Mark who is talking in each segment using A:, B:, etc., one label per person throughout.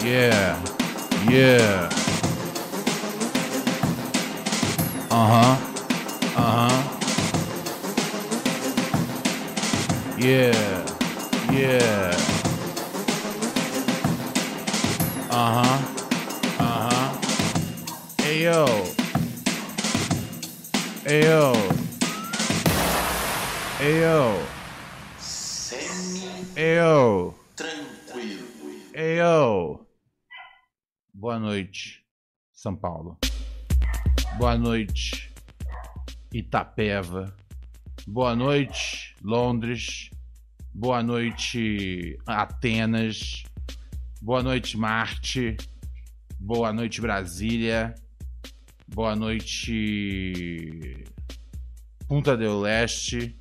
A: Yeah. Yeah. Uh-huh. Uh-huh. Yeah. Yeah. Uh-huh. Uh-huh. Hey, yo. Hey, yo. Hey, yo. Hey, yo.
B: Tranquilo.
A: Hey, yo. Boa noite, São Paulo. Boa noite, Itapeva. Boa noite, Londres. Boa noite, Atenas. Boa noite, Marte. Boa noite, Brasília. Boa noite, Punta del Este.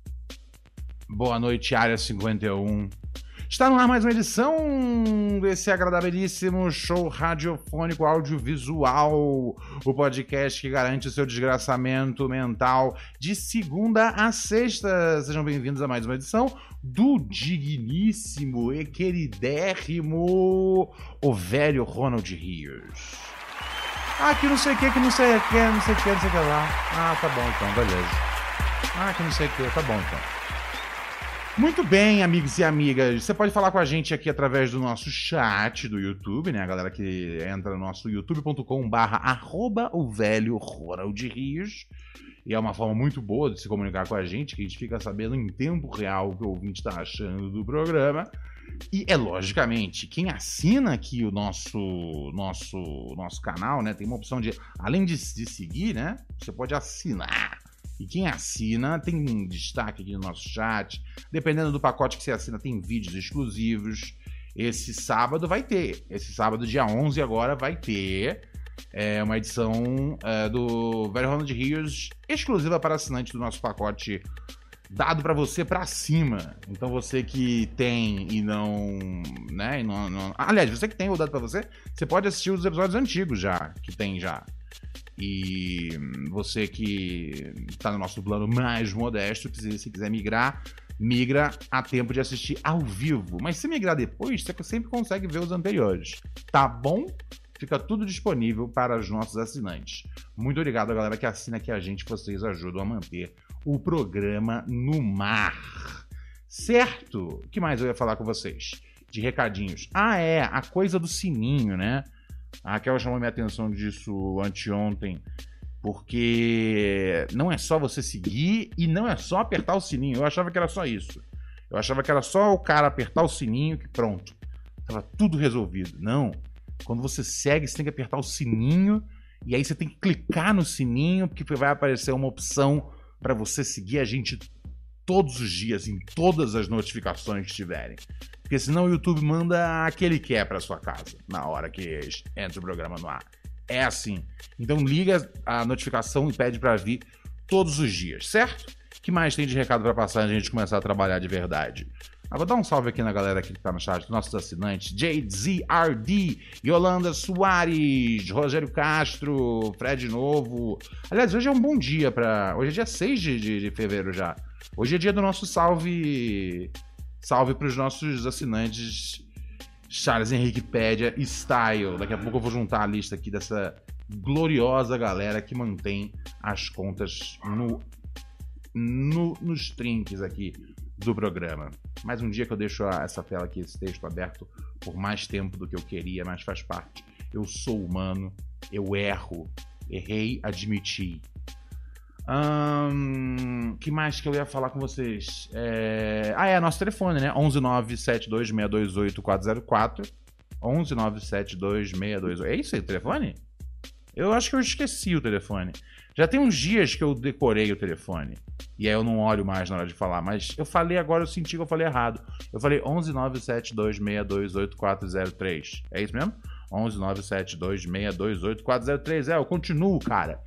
A: Boa noite, Área 51. Está no ar mais uma edição desse agradabilíssimo show radiofônico audiovisual, o podcast que garante o seu desgraçamento mental de segunda a sexta. Sejam bem-vindos a mais uma edição do digníssimo e queridérrimo o velho Ronald Rios. Ah, que não sei o que, não sei o que lá. Ah, tá bom então, beleza. Ah, que não sei o que, tá bom então. Muito bem, amigos e amigas, você pode falar com a gente aqui através do nosso chat do YouTube, né? A galera que entra no nosso youtube.com/o velho Ronald Rios. E é uma forma muito boa de se comunicar com a gente, que a gente fica sabendo em tempo real o que o ouvinte está achando do programa. E é logicamente, quem assina aqui o nosso canal, né? Tem uma opção de, além de seguir, né? Você pode assinar. E quem assina tem um destaque aqui no nosso chat. Dependendo do pacote que você assina, tem vídeos exclusivos. Esse sábado vai ter. Esse sábado, dia 11 agora, vai ter uma edição do Velho Ronald Rios exclusiva para assinante do nosso pacote dado para você para cima. Então você que tem e não... né? Aliás, você que tem o dado para você, você pode assistir os episódios antigos já, que tem já. E você que está no nosso plano mais modesto, se quiser migrar, migra a tempo de assistir ao vivo. Mas se migrar depois, você sempre consegue ver os anteriores. Tá bom? Fica tudo disponível para os nossos assinantes. Muito obrigado, galera que assina aqui a gente, vocês ajudam a manter o programa no mar. Certo? O que mais eu ia falar com vocês? De recadinhos. A coisa do sininho, né? A Raquel chamou minha atenção disso anteontem, porque não é só você seguir e não é só apertar o sininho. Eu achava que era só isso. Eu achava que era só o cara apertar o sininho que pronto, estava tudo resolvido. Não. Quando você segue, você tem que apertar o sininho e aí você tem que clicar no sininho, porque vai aparecer uma opção para você seguir a gente todos os dias, em todas as notificações que tiverem. Porque senão o YouTube manda aquele que é pra sua casa, na hora que entra o programa no ar. É assim. Então liga a notificação e pede pra vir todos os dias, certo? O que mais tem de recado pra passar antes de a gente começar a trabalhar de verdade? Vou dar um salve aqui na galera que tá no chat, nossos assinantes. JZRD, Yolanda Soares, Rogério Castro, Fred Novo. Aliás, hoje é um bom dia pra... Hoje é dia 6 de fevereiro já. Hoje é dia do nosso salve para os nossos assinantes Charles Henrique Pédia Style. Daqui a pouco eu vou juntar a lista aqui dessa gloriosa galera que mantém as contas nos trinques aqui do programa. Mais um dia que eu deixo essa tela aqui, esse texto aberto por mais tempo do que eu queria, mas faz parte. Eu sou humano, eu erro, errei, admiti. Que mais que eu ia falar com vocês? Nosso telefone, né? 11972628404. 119726284. É isso aí o telefone? Eu acho que eu esqueci o telefone. Já tem uns dias que eu decorei o telefone. E aí eu não olho mais na hora de falar. Mas eu falei agora, eu senti que eu falei errado. Eu falei 11972628403. É isso mesmo? 11972628403. Eu continuo, cara.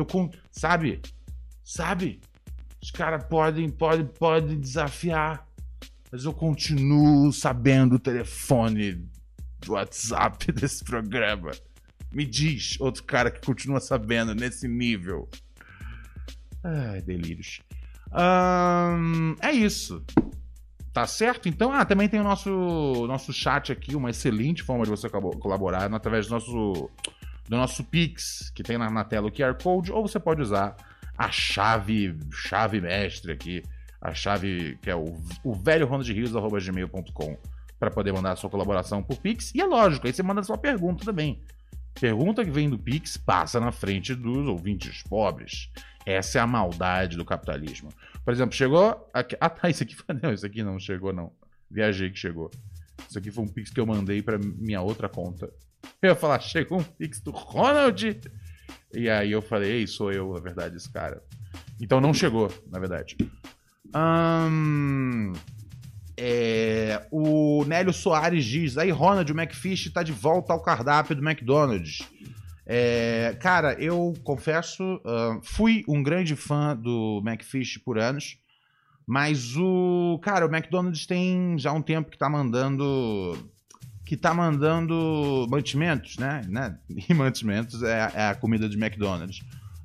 A: Sabe? Os caras podem desafiar, mas eu continuo sabendo o telefone do WhatsApp desse programa. Me diz, outro cara que continua sabendo nesse nível. Ai, delírios. É isso. Tá certo? Então, também tem o nosso chat aqui, uma excelente forma de você colaborar através do nosso Pix, que tem na tela o QR Code, ou você pode usar a chave mestre aqui, a chave que é o velho.ronaldrios@gmail.com, para poder mandar a sua colaboração por Pix. E é lógico, aí você manda a sua pergunta também. Pergunta que vem do Pix passa na frente dos ouvintes pobres. Essa é a maldade do capitalismo. Por exemplo, chegou... Aqui, isso aqui... Não, isso aqui não chegou, não. Viajei que chegou. Isso aqui foi um Pix que eu mandei pra minha outra conta. Eu ia falar, chegou um Pix do Ronald. E aí eu falei, ei, sou eu, na verdade, esse cara. Então não chegou, na verdade. O Nélio Soares diz, aí Ronald, o McFish tá de volta ao cardápio do McDonald's. Cara, eu confesso, fui um grande fã do McFish por anos, mas o McDonald's tem já um tempo que tá mandando mantimentos, né? E mantimentos é a comida de McDonald's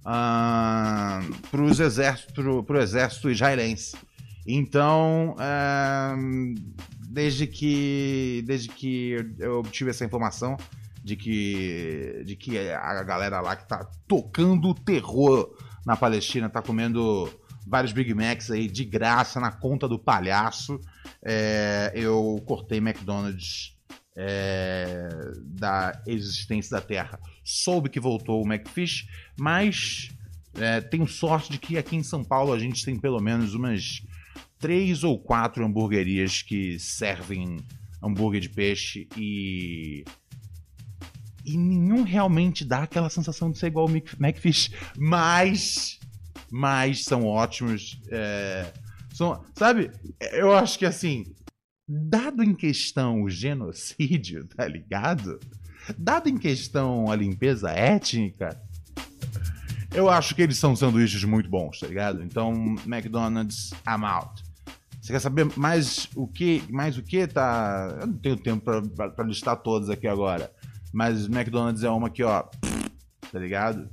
A: pro exército israelense. Então, desde que eu obtive essa informação de que a galera lá que tá tocando o terror na Palestina tá comendo vários Big Macs aí de graça na conta do palhaço, eu cortei McDonald's da existência da Terra. Soube que voltou o McFish, mas tenho sorte de que aqui em São Paulo a gente tem pelo menos umas 3 ou 4 hamburguerias que servem hambúrguer de peixe e nenhum realmente dá aquela sensação de ser igual ao McFish, mas são ótimos. Sabe, eu acho que assim, dado em questão o genocídio, tá ligado? Dado em questão a limpeza étnica, eu acho que eles são sanduíches muito bons, tá ligado? Então, McDonald's, I'm out. Você quer saber mais o que tá... Eu não tenho tempo pra listar todos aqui agora. Mas McDonald's é uma que, ó... Tá ligado?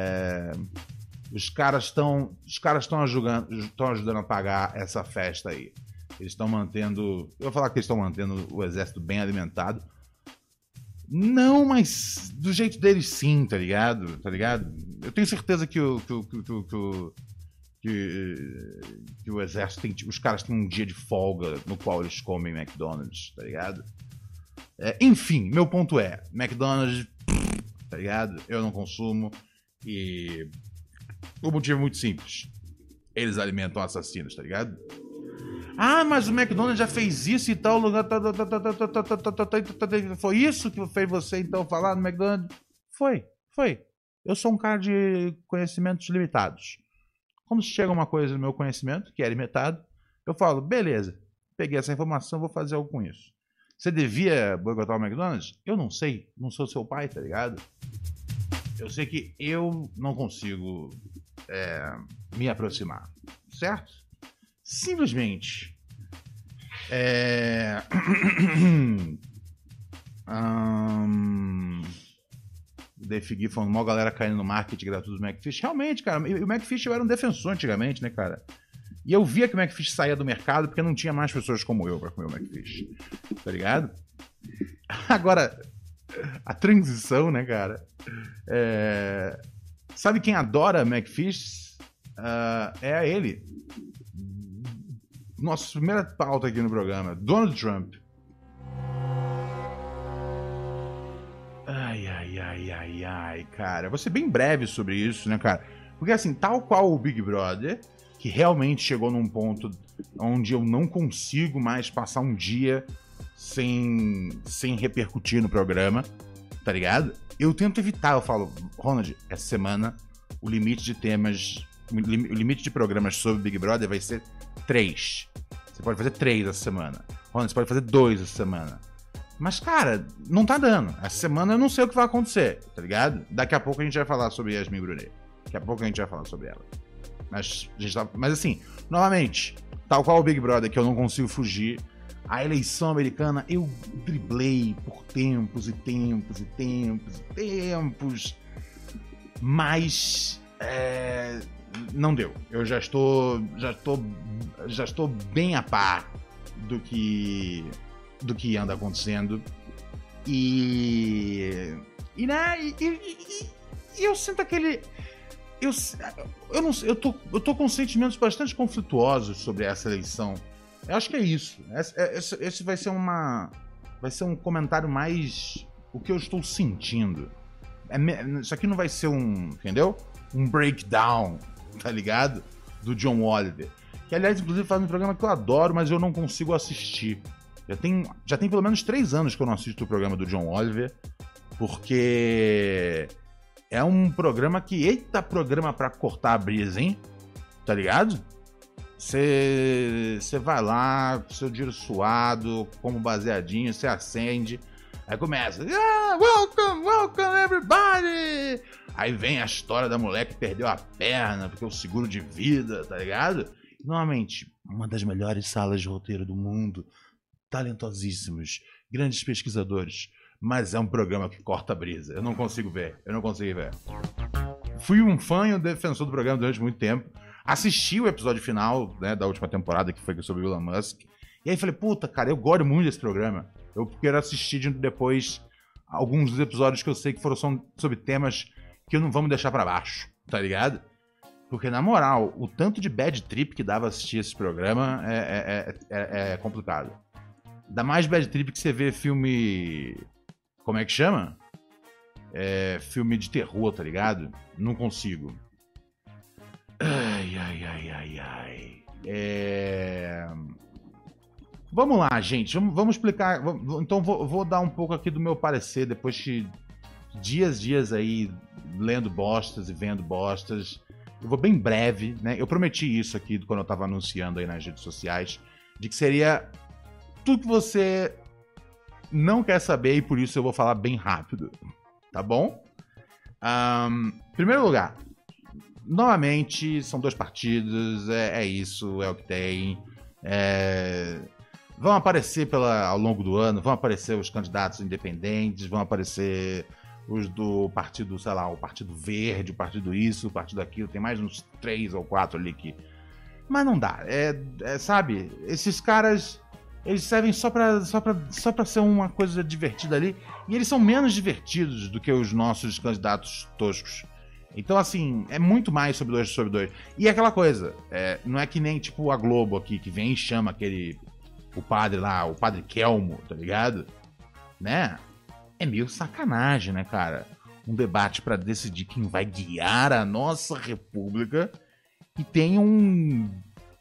A: Os caras estão ajudando a pagar essa festa aí. Eles estão mantendo... Eu vou falar que eles estão mantendo o exército bem alimentado. Não, mas do jeito deles sim, tá ligado? Tá ligado? Eu tenho certeza que o exército tem... Os caras têm um dia de folga no qual eles comem McDonald's, tá ligado? Enfim, meu ponto é, McDonald's, tá ligado? Eu não consumo e o motivo é muito simples. Eles alimentam assassinos, tá ligado? Mas o McDonald's já fez isso e tal lugar. Foi isso que fez você então falar no McDonald's? Foi. Eu sou um cara de conhecimentos limitados. Quando chega uma coisa no meu conhecimento, que é limitado, eu falo, beleza, peguei essa informação, vou fazer algo com isso. Você devia boicotar o McDonald's? Eu não sei, não sou seu pai, tá ligado? Eu sei que eu não consigo me aproximar, certo? Simplesmente. Defigui falando mal, galera caindo no marketing gratuito do McFish. Realmente, cara, o McFish eu era um defensor antigamente, né, cara? E eu via que o McFish saía do mercado porque não tinha mais pessoas como eu pra comer o McFish. Tá ligado? Agora, a transição, né, cara? Sabe quem adora McFish? É ele. Nossa primeira pauta aqui no programa, Donald Trump. Ai, cara. Vou ser bem breve sobre isso, né, cara? Porque assim, tal qual o Big Brother, que realmente chegou num ponto onde eu não consigo mais passar um dia sem repercutir no programa, tá ligado? Eu tento evitar, eu falo, Ronald, essa semana o limite de temas, o limite de programas sobre Big Brother vai ser 3. Você pode fazer 3 essa semana. Ronald, você pode fazer 2 essa semana. Mas, cara, não tá dando. Essa semana eu não sei o que vai acontecer, tá ligado? Daqui a pouco a gente vai falar sobre Yasmin Brunet. Daqui a pouco a gente vai falar sobre ela. Mas assim, novamente, tal qual o Big Brother, que eu não consigo fugir, a eleição americana eu driblei por tempos e tempos e tempos e tempos. Mas não deu. Eu já estou bem a par do que anda acontecendo. E eu sinto aquele... Eu não sei, eu tô com sentimentos bastante conflituosos sobre essa eleição. Eu acho que é isso. Esse vai ser um comentário mais o que eu estou sentindo. Isso aqui não vai ser entendeu? Um breakdown, tá ligado? Do John Oliver. Que, aliás, inclusive faz um programa que eu adoro, mas eu não consigo assistir. Já tem pelo menos 3 anos que eu não assisto o programa do John Oliver, porque é um programa que... Eita, programa pra cortar a brisa, hein? Tá ligado? Você vai lá, com seu dinheiro suado, como baseadinho, você acende, aí começa... welcome everybody! Aí vem a história da mulher que perdeu a perna, porque o seguro de vida, tá ligado? Normalmente, uma das melhores salas de roteiro do mundo, talentosíssimos, grandes pesquisadores, mas é um programa que corta a brisa. Eu não consigo ver. Fui um fã e um defensor do programa durante muito tempo. Assisti o episódio final, né, da última temporada, que foi sobre o Elon Musk. E aí falei, puta, cara, eu gosto muito desse programa. Eu quero assistir depois alguns dos episódios que eu sei que são sobre temas que não vamos deixar pra baixo, tá ligado? Porque, na moral, o tanto de bad trip que dava assistir esse programa é complicado. Dá mais bad trip que você vê filme... Como é que chama? Filme de terror, tá ligado? Não consigo. Ai. Vamos lá, gente. Vamos explicar. Então, vou dar um pouco aqui do meu parecer, depois de dias aí lendo bostas e vendo bostas. Eu vou bem breve, né? Eu prometi isso aqui quando eu tava anunciando aí nas redes sociais, de que seria tudo que você não quer saber e por isso eu vou falar bem rápido, tá bom? Primeiro lugar, novamente, são 2 partidos, é isso, é o que tem. Vão aparecer ao longo do ano, vão aparecer os candidatos independentes, vão aparecer os do partido, sei lá, o Partido Verde, o Partido Isso, o Partido Aquilo, tem mais uns 3 ou 4 ali que... Mas não dá, sabe, esses caras, eles servem só pra ser uma coisa divertida ali, e eles são menos divertidos do que os nossos candidatos toscos. Então, assim, é muito mais sobre 2 sobre 2. E aquela coisa, não é que nem, tipo, a Globo aqui, que vem e chama o padre lá, o padre Kelmo, tá ligado? Né? É meio sacanagem, né, cara? Um debate pra decidir quem vai guiar a nossa república e tem um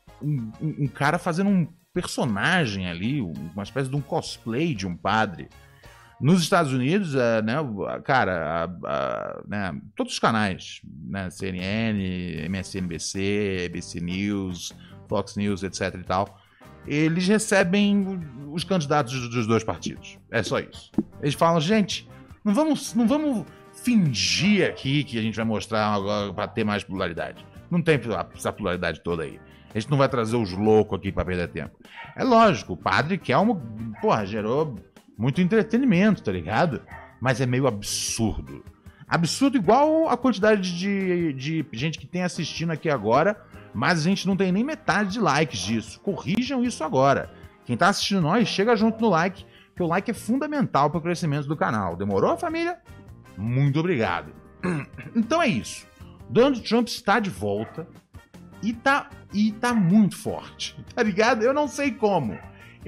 A: cara fazendo um personagem ali, uma espécie de um cosplay de um padre. Nos Estados Unidos, né, cara, né, todos os canais, né, CNN, MSNBC, ABC News, Fox News, etc e tal, eles recebem os candidatos dos 2 partidos. É só isso. Eles falam, gente, não vamos fingir aqui que a gente vai mostrar agora pra ter mais pluralidade. Não tem essa pluralidade toda aí. A gente não vai trazer os loucos aqui pra perder tempo. É lógico, o padre Kelmo, porra, gerou muito entretenimento, tá ligado? Mas é meio absurdo. Absurdo igual a quantidade de gente que tem assistindo aqui agora, mas a gente não tem nem metade de likes disso. Corrijam isso agora. Quem tá assistindo nós, chega junto no like, porque o like é fundamental para o crescimento do canal. Demorou, família? Muito obrigado. Então é isso. Donald Trump está de volta e tá muito forte, tá ligado? Eu não sei como.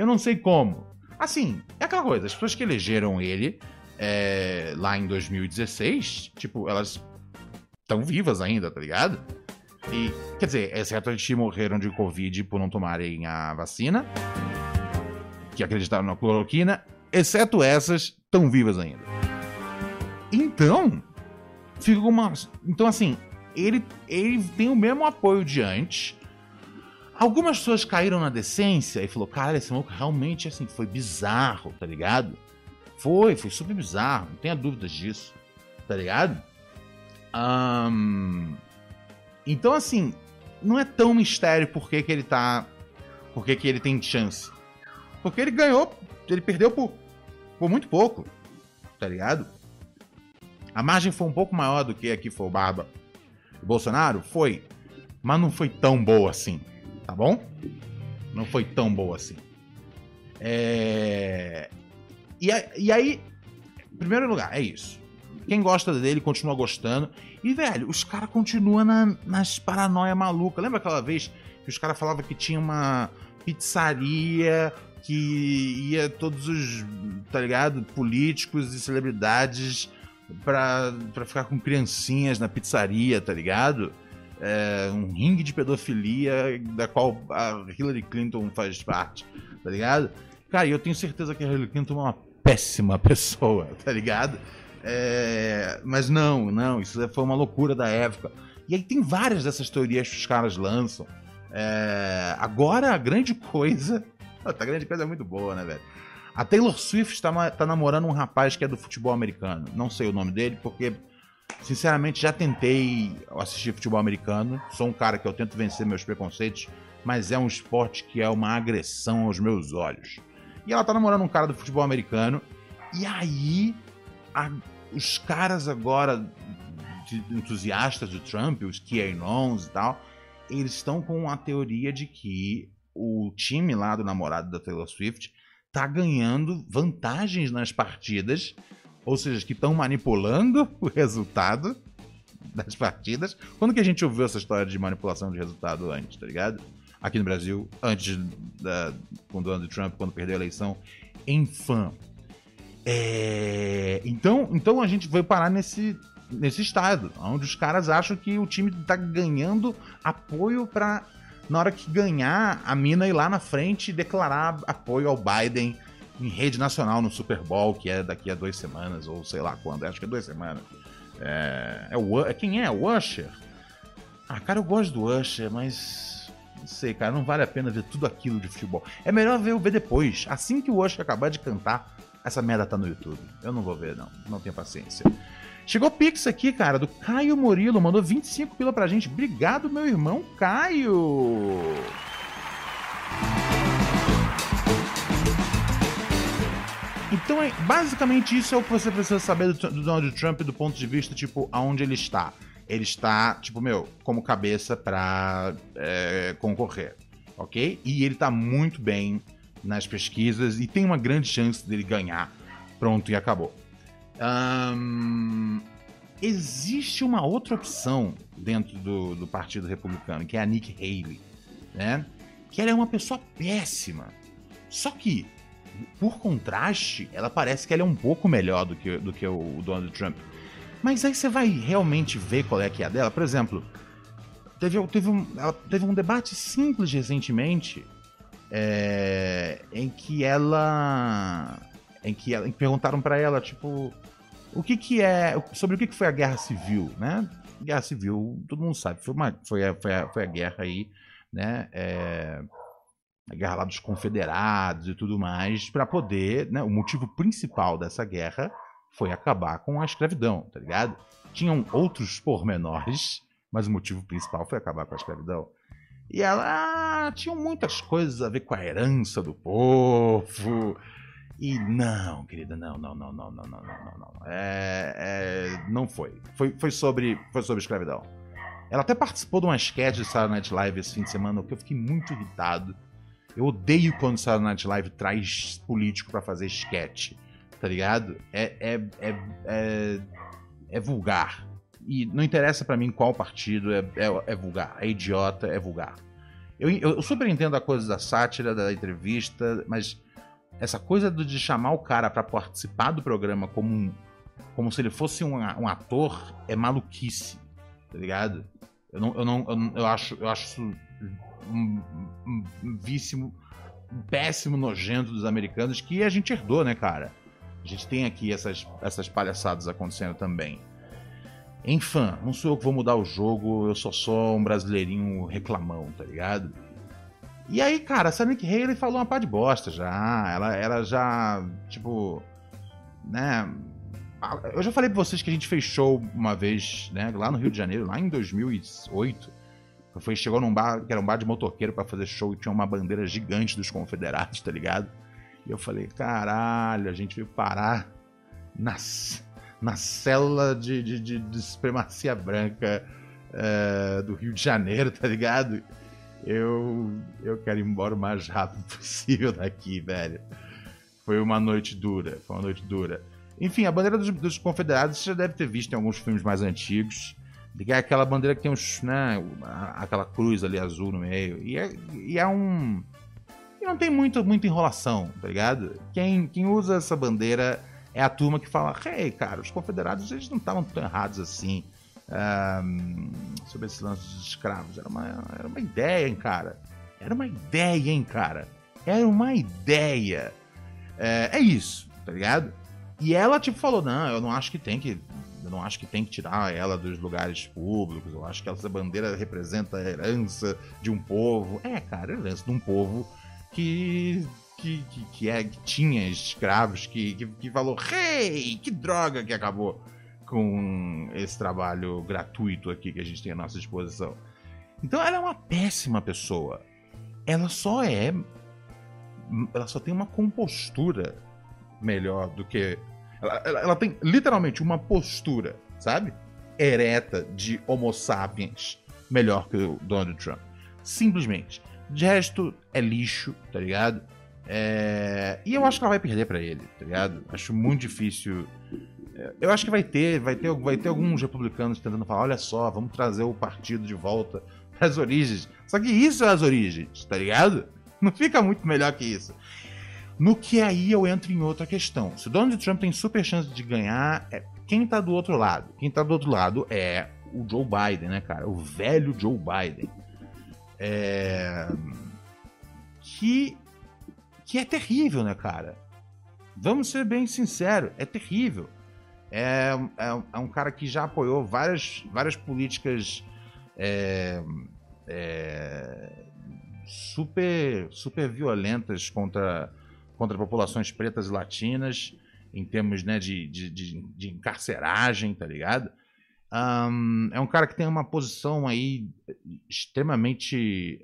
A: Assim, é aquela coisa, as pessoas que elegeram ele lá em 2016, tipo, elas estão vivas ainda, tá ligado? E, quer dizer, exceto as que morreram de Covid por não tomarem a vacina, que acreditaram na cloroquina, exceto essas, estão vivas ainda. Então, Então, assim, ele tem o mesmo apoio de antes. Algumas pessoas caíram na decência e falou, cara, esse maluco realmente, assim, foi bizarro, tá ligado? Foi super bizarro, não tenha dúvidas disso, tá ligado? Então, assim, não é tão mistério por que ele tem chance. Porque ele perdeu por muito pouco, tá ligado? A margem foi um pouco maior do que aqui foi o Barba e Bolsonaro? Foi, mas não foi tão boa assim, tá bom? Não foi tão boa assim. E aí, em primeiro lugar, é isso. Quem gosta dele continua gostando. E, velho, os caras continuam nas paranoia maluca. Lembra aquela vez que os caras falavam que tinha uma pizzaria que ia todos os, tá ligado, políticos e celebridades pra ficar com criancinhas na pizzaria, tá ligado? Um ringue de pedofilia da qual a Hillary Clinton faz parte, tá ligado? Cara, eu tenho certeza que a Hillary Clinton é uma péssima pessoa, tá ligado? Mas não, isso foi uma loucura da época. E aí tem várias dessas teorias que os caras lançam. Agora a grande coisa... A grande coisa é muito boa, né, velho? A Taylor Swift tá namorando um rapaz que é do futebol americano. Não sei o nome dele, porque, sinceramente, já tentei assistir futebol americano. Sou um cara que eu tento vencer meus preconceitos, mas é um esporte que é uma agressão aos meus olhos. E ela tá namorando um cara do futebol americano. E aí, os caras agora, entusiastas do Trump, os QAnons e tal, eles estão com a teoria de que o time lá do namorado da Taylor Swift tá ganhando vantagens nas partidas, ou seja, que estão manipulando o resultado das partidas. Quando que a gente ouviu essa história de manipulação de resultado antes, tá ligado? Aqui no Brasil, antes com o Donald Trump, quando perdeu a eleição, em fã. Então a gente vai parar nesse estado, onde os caras acham que o time tá ganhando apoio pra, na hora que ganhar, a mina ir lá na frente e declarar apoio ao Biden em rede nacional no Super Bowl, que é daqui a 2 semanas, ou sei lá quando, acho que é 2 semanas. Quem é? O Usher? Cara, eu gosto do Usher, mas não sei, cara, não vale a pena ver tudo aquilo de futebol. É melhor ver depois. Assim que o Usher acabar de cantar, essa merda tá no YouTube. Eu não vou ver, não tenho paciência. Chegou Pix aqui, cara, do Caio Murilo, mandou 25 pila pra gente. Obrigado, meu irmão Caio! Então, basicamente isso é o que você precisa saber do Donald Trump do ponto de vista, tipo, aonde ele está. Ele está, tipo, como cabeça pra concorrer, ok? E ele tá muito bem nas pesquisas e tem uma grande chance dele ganhar. Pronto, e acabou. Existe uma outra opção dentro do Partido Republicano, que é a Nikki Haley, né? Que ela é uma pessoa péssima. Só que, por contraste, ela parece que ela é um pouco melhor do que o Donald Trump. Mas aí você vai realmente ver qual é que é a dela. Por exemplo, ela teve um debate simples recentemente em que perguntaram pra ela, tipo, sobre o que foi a Guerra Civil, né? Guerra Civil, todo mundo sabe, foi a guerra aí, né? A guerra lá dos confederados e tudo mais, pra poder, né? O motivo principal dessa guerra foi acabar com a escravidão, tá ligado? Tinham outros pormenores, mas o motivo principal foi acabar com a escravidão. E ela tinha muitas coisas a ver com a herança do povo. E não, querida, não. Não foi. Foi sobre escravidão. Ela até participou de uma sketch de Saturday Night Live esse fim de semana, que eu fiquei muito irritado. Eu odeio quando Saturday Night Live traz político pra fazer sketch, tá ligado? É vulgar. E não interessa pra mim qual partido, é vulgar. É idiota, é vulgar. Eu super entendo a coisa da sátira, da entrevista, mas essa coisa de chamar o cara pra participar do programa como se ele fosse um ator é maluquice, tá ligado? Eu acho isso um vício péssimo, nojento dos americanos, que a gente herdou, né, cara? A gente tem aqui essas palhaçadas acontecendo também. Enfim, não sou eu que vou mudar o jogo, eu só sou um brasileirinho reclamão, tá ligado? E aí, cara, essa Nikki Haley falou uma pá de bosta já. Ela já, tipo, né? Eu já falei pra vocês que a gente fez show uma vez, né? Lá no Rio de Janeiro, lá em 2008. Chegou num bar, que era um bar de motoqueiro pra fazer show, e tinha uma bandeira gigante dos confederados, tá ligado? E eu falei, caralho, a gente veio parar na célula de supremacia branca do Rio de Janeiro, tá ligado? Eu quero ir embora o mais rápido possível daqui, velho. Foi uma noite dura. Enfim, a bandeira dos confederados você já deve ter visto em alguns filmes mais antigos. Que é aquela bandeira que tem uns, né, aquela cruz ali azul no meio. E não tem muita enrolação, tá ligado? Quem usa essa bandeira é a turma que fala: hey, cara, os confederados eles não estavam tão errados assim sobre esse lance dos escravos. Era uma ideia, hein, cara. Era uma ideia. É isso, tá ligado? E ela, tipo, falou: não, eu não acho que tem que tirar ela dos lugares públicos. Eu acho que essa bandeira representa a herança de um povo. Cara, a herança de um povo que tinha escravos, que falou: hey, que droga que acabou com esse trabalho gratuito aqui que a gente tem à nossa disposição. Então ela é uma péssima pessoa. Ela só tem uma compostura melhor do que... Ela tem literalmente uma postura, sabe? Ereta de Homo sapiens melhor que o Donald Trump. Simplesmente. De resto, é lixo, tá ligado? E eu acho que ela vai perder pra ele, tá ligado? Acho muito difícil. Eu acho que vai ter alguns republicanos tentando falar: olha só, vamos trazer o partido de volta pras origens. Só que isso é as origens, tá ligado? Não fica muito melhor que isso. No que aí eu entro em outra questão. Se o Donald Trump tem super chance de ganhar, quem tá do outro lado? Quem tá do outro lado é o Joe Biden, né, cara? O velho Joe Biden. Que é terrível, né, cara? Vamos ser bem sinceros, é terrível. É um cara que já apoiou várias políticas super violentas contra populações pretas e latinas, em termos, né, de encarceragem, tá ligado? É um cara que tem uma posição aí extremamente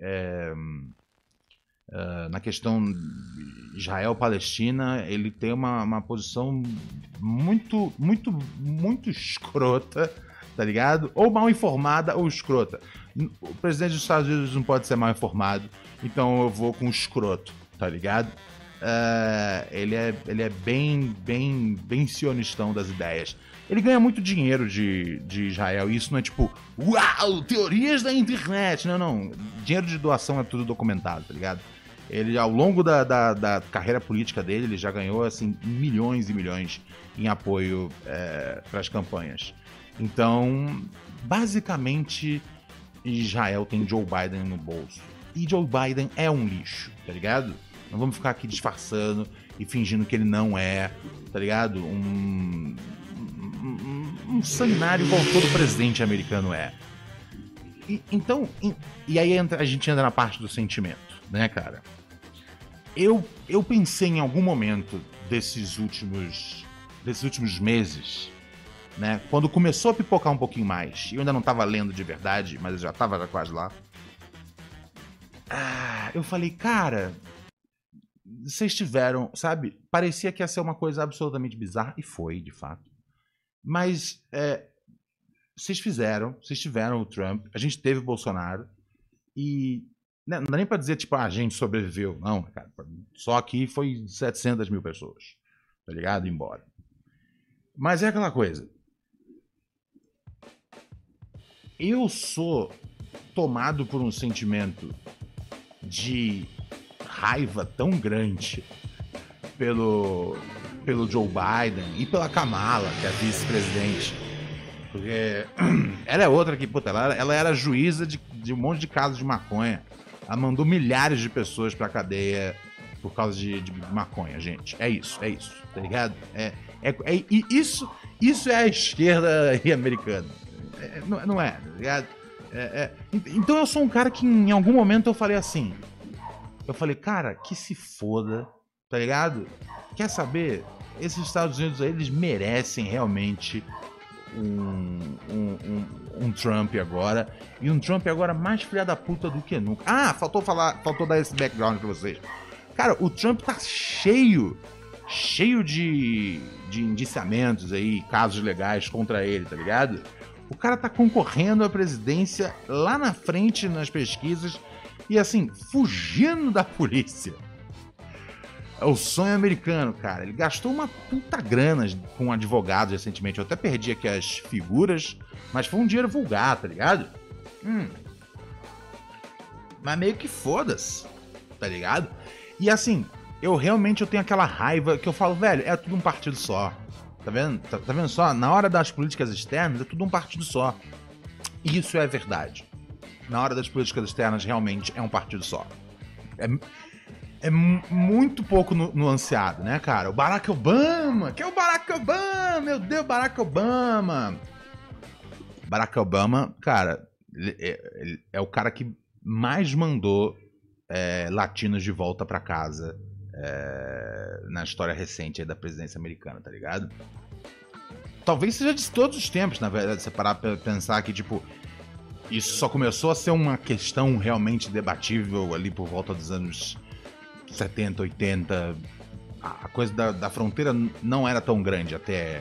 A: na questão Israel-Palestina. Ele tem uma posição muito, muito, muito escrota, tá ligado? Ou mal informada ou escrota. O presidente dos Estados Unidos não pode ser mal informado, então eu vou com escroto, tá ligado? Ele é bem sionistão das ideias. Ele ganha muito dinheiro de Israel, e isso não é tipo, uau, teorias da internet. Não. Dinheiro de doação é tudo documentado, tá ligado? Ele, ao longo da carreira política dele, ele já ganhou, assim, milhões e milhões em apoio para as campanhas. Então, basicamente, Israel tem Joe Biden no bolso. E Joe Biden é um lixo, tá ligado? Não vamos ficar aqui disfarçando e fingindo que ele não é, tá ligado? Um sanguinário igual todo presidente americano é. Então, aí a gente entra na parte do sentimento, né, cara? Eu pensei em algum momento desses últimos meses, né, quando começou a pipocar um pouquinho mais, eu ainda não tava lendo de verdade, mas eu já tava quase lá. Eu falei, cara, vocês tiveram, sabe? Parecia que ia ser uma coisa absolutamente bizarra, e foi, de fato. Mas vocês tiveram o Trump, a gente teve o Bolsonaro, e não dá nem pra dizer, tipo, a gente sobreviveu. Não, cara, só aqui foi 700 mil pessoas, tá ligado? Embora. Mas é aquela coisa. Eu sou tomado por um sentimento de raiva tão grande pelo Joe Biden e pela Kamala, que é a vice-presidente. Porque ela é outra que, puta, ela era juíza de um monte de casos de maconha. Ela mandou milhares de pessoas pra cadeia por causa de maconha, gente. É isso, tá ligado? Isso é a esquerda americana. Não é, tá ligado? Então eu sou um cara que em algum momento eu falei assim. Eu falei, cara, que se foda, tá ligado? Quer saber? Esses Estados Unidos aí, eles merecem realmente um Trump agora. E um Trump agora mais filha da puta do que nunca. Faltou dar esse background pra vocês. Cara, o Trump tá cheio de indiciamentos aí, casos legais contra ele, tá ligado? O cara tá concorrendo à presidência lá na frente nas pesquisas E assim, fugindo da polícia. É o sonho americano, cara. Ele gastou uma puta grana com advogados recentemente. Eu até perdi aqui as figuras, mas foi um dinheiro vulgar, tá ligado? Mas meio que foda-se, tá ligado? E assim, eu tenho aquela raiva que eu falo, velho, é tudo um partido só. Tá vendo? Tá vendo só? Na hora das políticas externas, é tudo um partido só. Isso é verdade. Na hora das políticas externas, realmente é um partido só. É muito pouco nuanceado, né, cara? O Barack Obama! Que é o Barack Obama? Meu Deus, Barack Obama! Barack Obama, cara, ele é o cara que mais mandou latinos de volta pra casa na história recente aí da presidência americana, tá ligado? Talvez seja de todos os tempos, na verdade, você parar pra pensar que, tipo, isso só começou a ser uma questão realmente debatível ali por volta dos anos 70, 80. A coisa da fronteira não era tão grande até...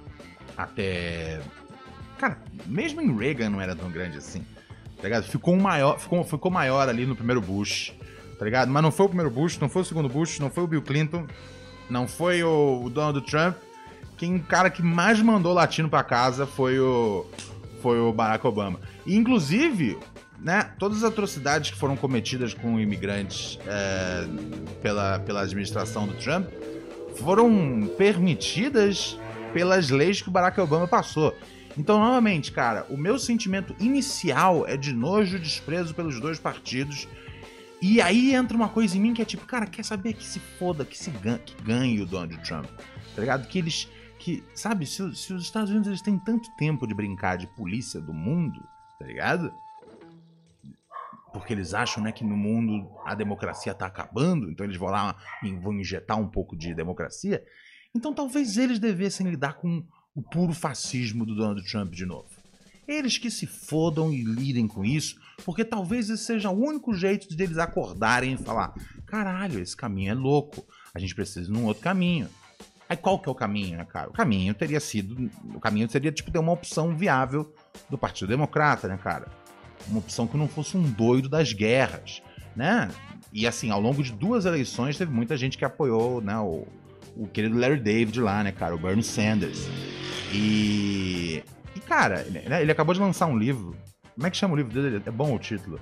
A: Cara, mesmo em Reagan não era tão grande assim, tá ligado? Ficou maior ali no primeiro Bush, tá ligado? Mas não foi o primeiro Bush, não foi o segundo Bush, não foi o Bill Clinton, não foi o Donald Trump. O cara que mais mandou latino pra casa foi o Barack Obama. E, inclusive, né, todas as atrocidades que foram cometidas com imigrantes pela administração do Trump foram permitidas pelas leis que o Barack Obama passou. Então, novamente, cara, o meu sentimento inicial é de nojo e desprezo pelos dois partidos. E aí entra uma coisa em mim que é tipo, cara, quer saber que se foda, que ganhe o Donald Trump, tá ligado? Sabe, se os Estados Unidos eles têm tanto tempo de brincar de polícia do mundo, tá ligado? Porque eles acham, né, que no mundo a democracia tá acabando, então eles vão lá e vão injetar um pouco de democracia. Então talvez eles devessem lidar com o puro fascismo do Donald Trump de novo. Eles que se fodam e lidem com isso, porque talvez esse seja o único jeito de eles acordarem e falar: caralho, esse caminho é louco, a gente precisa de um outro caminho. Aí qual que é o caminho, né, cara? O caminho seria, tipo, ter uma opção viável do Partido Democrata, né, cara? Uma opção que não fosse um doido das guerras, né? E assim, ao longo de 2 eleições, teve muita gente que apoiou, né, o querido Larry David lá, né, cara? O Bernie Sanders. E cara, ele acabou de lançar um livro. Como é que chama o livro dele? É bom o título.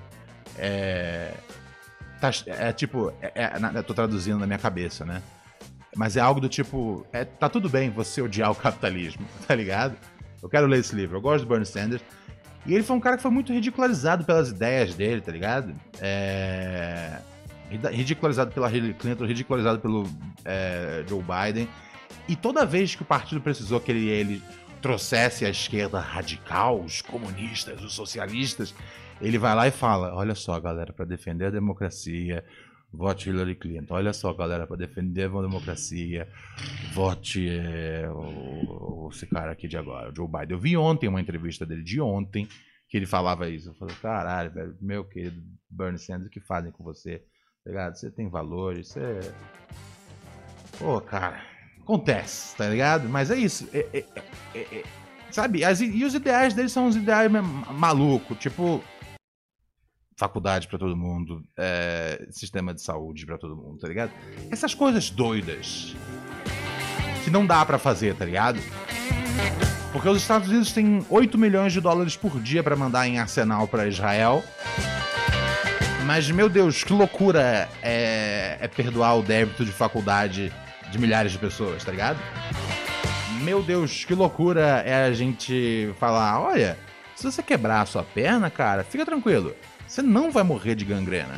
A: Eu tô traduzindo na minha cabeça, né? Mas é algo do tipo, tá tudo bem você odiar o capitalismo, tá ligado? Eu quero ler esse livro, eu gosto do Bernie Sanders. E ele foi um cara que foi muito ridicularizado pelas ideias dele, tá ligado? Ridicularizado pela Hillary Clinton, ridicularizado pelo Joe Biden. E toda vez que o partido precisou que ele trouxesse a esquerda radical, os comunistas, os socialistas, ele vai lá e fala: olha só, galera, para defender a democracia, vote Hillary Clinton. Olha só, galera, para defender a democracia, vote esse cara aqui de agora, o Joe Biden. Eu vi ontem uma entrevista dele de ontem que ele falava isso. Eu falei: caralho, velho, meu querido Bernie Sanders, o que fazem com você? Tá ligado? Você tem valores, você... Pô, cara, acontece, tá ligado? Mas é isso. Sabe? E os ideais deles são uns ideais malucos, tipo... faculdade pra todo mundo, sistema de saúde pra todo mundo, tá ligado? Essas coisas doidas que não dá pra fazer, tá ligado? Porque os Estados Unidos têm 8 milhões de dólares por dia pra mandar em arsenal pra Israel. Mas, meu Deus, que loucura é perdoar o débito de faculdade de milhares de pessoas, tá ligado? Meu Deus, que loucura é a gente falar: olha, se você quebrar a sua perna, cara, fica tranquilo, você não vai morrer de gangrena.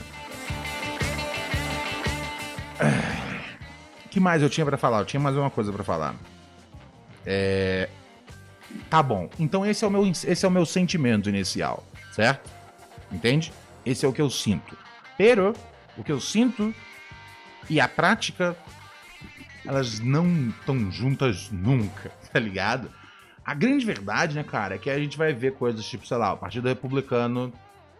A: O que mais eu tinha pra falar? Eu tinha mais uma coisa pra falar. Tá bom, então esse é o meu sentimento inicial, certo? Entende? Esse é o que eu sinto. Pero, o que eu sinto e a prática, elas não estão juntas nunca, tá ligado? A grande verdade, né, cara, é que a gente vai ver coisas tipo, sei lá, o Partido Republicano,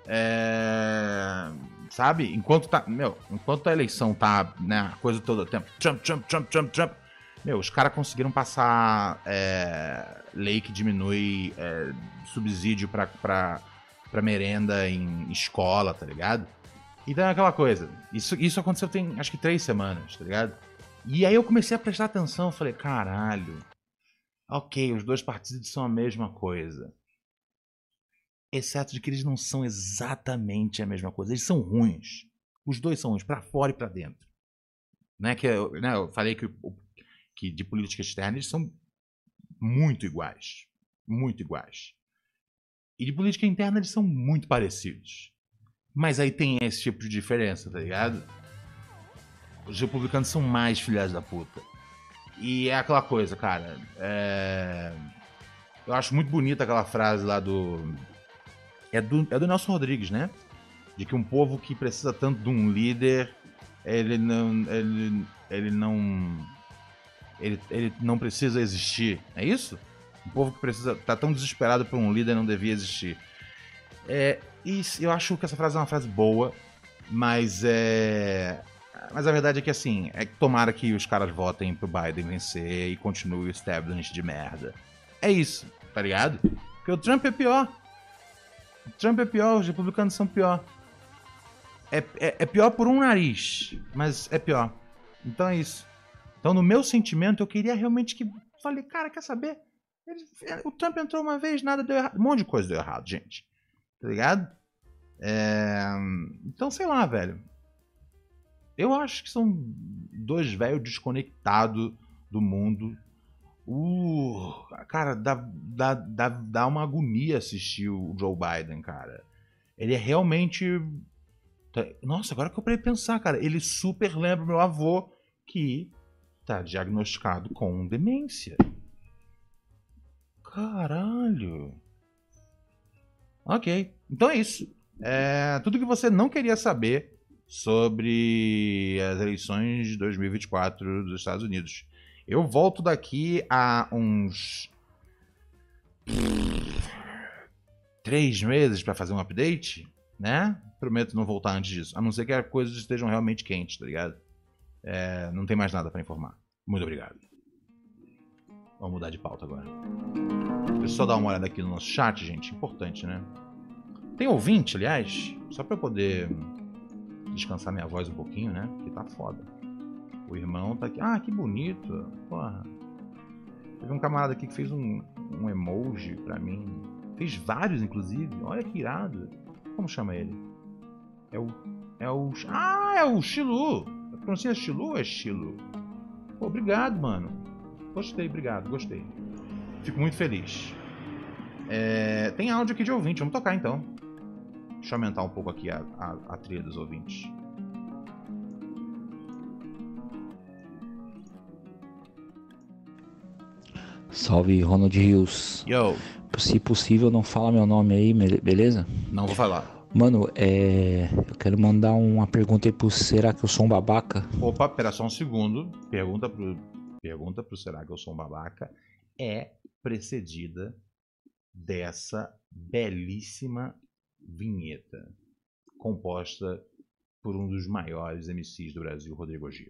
A: sabe? Enquanto a eleição tá, né, a coisa todo o tempo, Trump, meu, os caras conseguiram passar lei que diminui subsídio pra merenda em escola, tá ligado? Então é aquela coisa. Isso aconteceu tem, acho que 3 semanas, tá ligado? E aí eu comecei a prestar atenção, falei, caralho, ok, os dois partidos são a mesma coisa. Exceto de que eles não são exatamente a mesma coisa. Eles são ruins. Os dois são ruins, pra fora e pra dentro. Né? Eu falei que de política externa eles são muito iguais. Muito iguais. E de política interna eles são muito parecidos. Mas aí tem esse tipo de diferença, tá ligado? Os republicanos são mais filhas da puta. E é aquela coisa, cara. Eu acho muito bonita aquela frase lá do... É do Nelson Rodrigues, né? De que um povo que precisa tanto de um líder, ele não precisa existir. É isso? Um povo que tá tão desesperado por um líder não devia existir. Eu acho que essa frase é uma frase boa, mas a verdade é que assim, tomara que os caras votem pro Biden vencer e continue o establishment de merda. É isso, tá ligado? Porque o Trump é pior. O Trump é pior, os republicanos são pior. É pior por um nariz, mas é pior. Então é isso. Então no meu sentimento eu queria realmente que... Falei, cara, quer saber? O Trump entrou uma vez, nada deu errado. Um monte de coisa deu errado, gente. Tá ligado? Então, sei lá, velho. Eu acho que são dois velhos desconectados do mundo. Cara, dá uma agonia assistir o Joe Biden, cara. Ele é realmente... Nossa, agora que eu parei de pensar, cara. Ele super lembra meu avô, que tá diagnosticado com demência. Caralho. Ok, então é isso. Tudo que você não queria saber sobre as eleições de 2024 dos Estados Unidos. Eu volto daqui a uns 3 meses para fazer um update, né? Prometo não voltar antes disso, a não ser que as coisas estejam realmente quentes, tá ligado? Não tem mais nada para informar. Muito obrigado. Vamos mudar de pauta agora. Deixa eu só dar uma olhada aqui no nosso chat, gente. Importante, né? Tem ouvinte, aliás, só pra eu poder descansar minha voz um pouquinho, né? Porque tá foda. O irmão tá aqui. Ah, que bonito. Porra. Teve um camarada aqui que fez um emoji pra mim. Fez vários, inclusive. Olha que irado. Como chama ele? É o Shilu. Pronuncia Shilu ou é Shilu? Pô, obrigado, mano. Gostei, obrigado, gostei. Fico muito feliz. Tem áudio aqui de ouvinte, vamos tocar então. Deixa eu aumentar um pouco aqui a trilha dos ouvintes.
B: Salve, Ronald Rios.
A: Yo.
B: Se possível, não fala meu nome aí, beleza?
A: Não vou falar.
B: Mano, eu quero mandar uma pergunta aí pro Será que eu sou um babaca?
A: Opa, pera só um segundo. Pergunta pro Será que eu sou um babaca é precedida dessa belíssima vinheta composta por um dos maiores MCs do Brasil, Rodrigo Gil.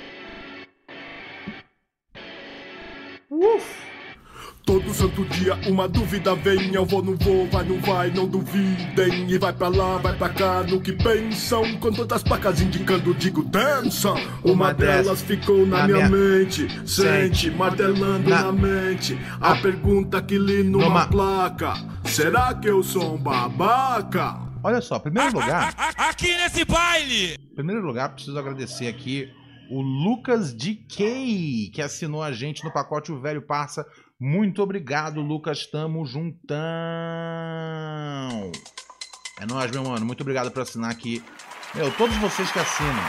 C: Todo santo dia uma dúvida vem, eu vou, não vou, vai, não vai, não duvidem. E vai pra lá, vai pra cá, no que pensam. Com todas as placas indicando, digo, dançam. Uma delas ficou na minha mente, sente, martelando na mente. A pergunta que li numa placa: será que eu sou um babaca?
A: Olha só, primeiro lugar...
D: Aqui nesse baile!
A: Em primeiro lugar, preciso agradecer aqui o Lucas DK, que assinou a gente no pacote O Velho Parça. Muito obrigado, Lucas. Tamo juntão. É nóis, meu mano. Muito obrigado por assinar aqui. Todos vocês que assinam.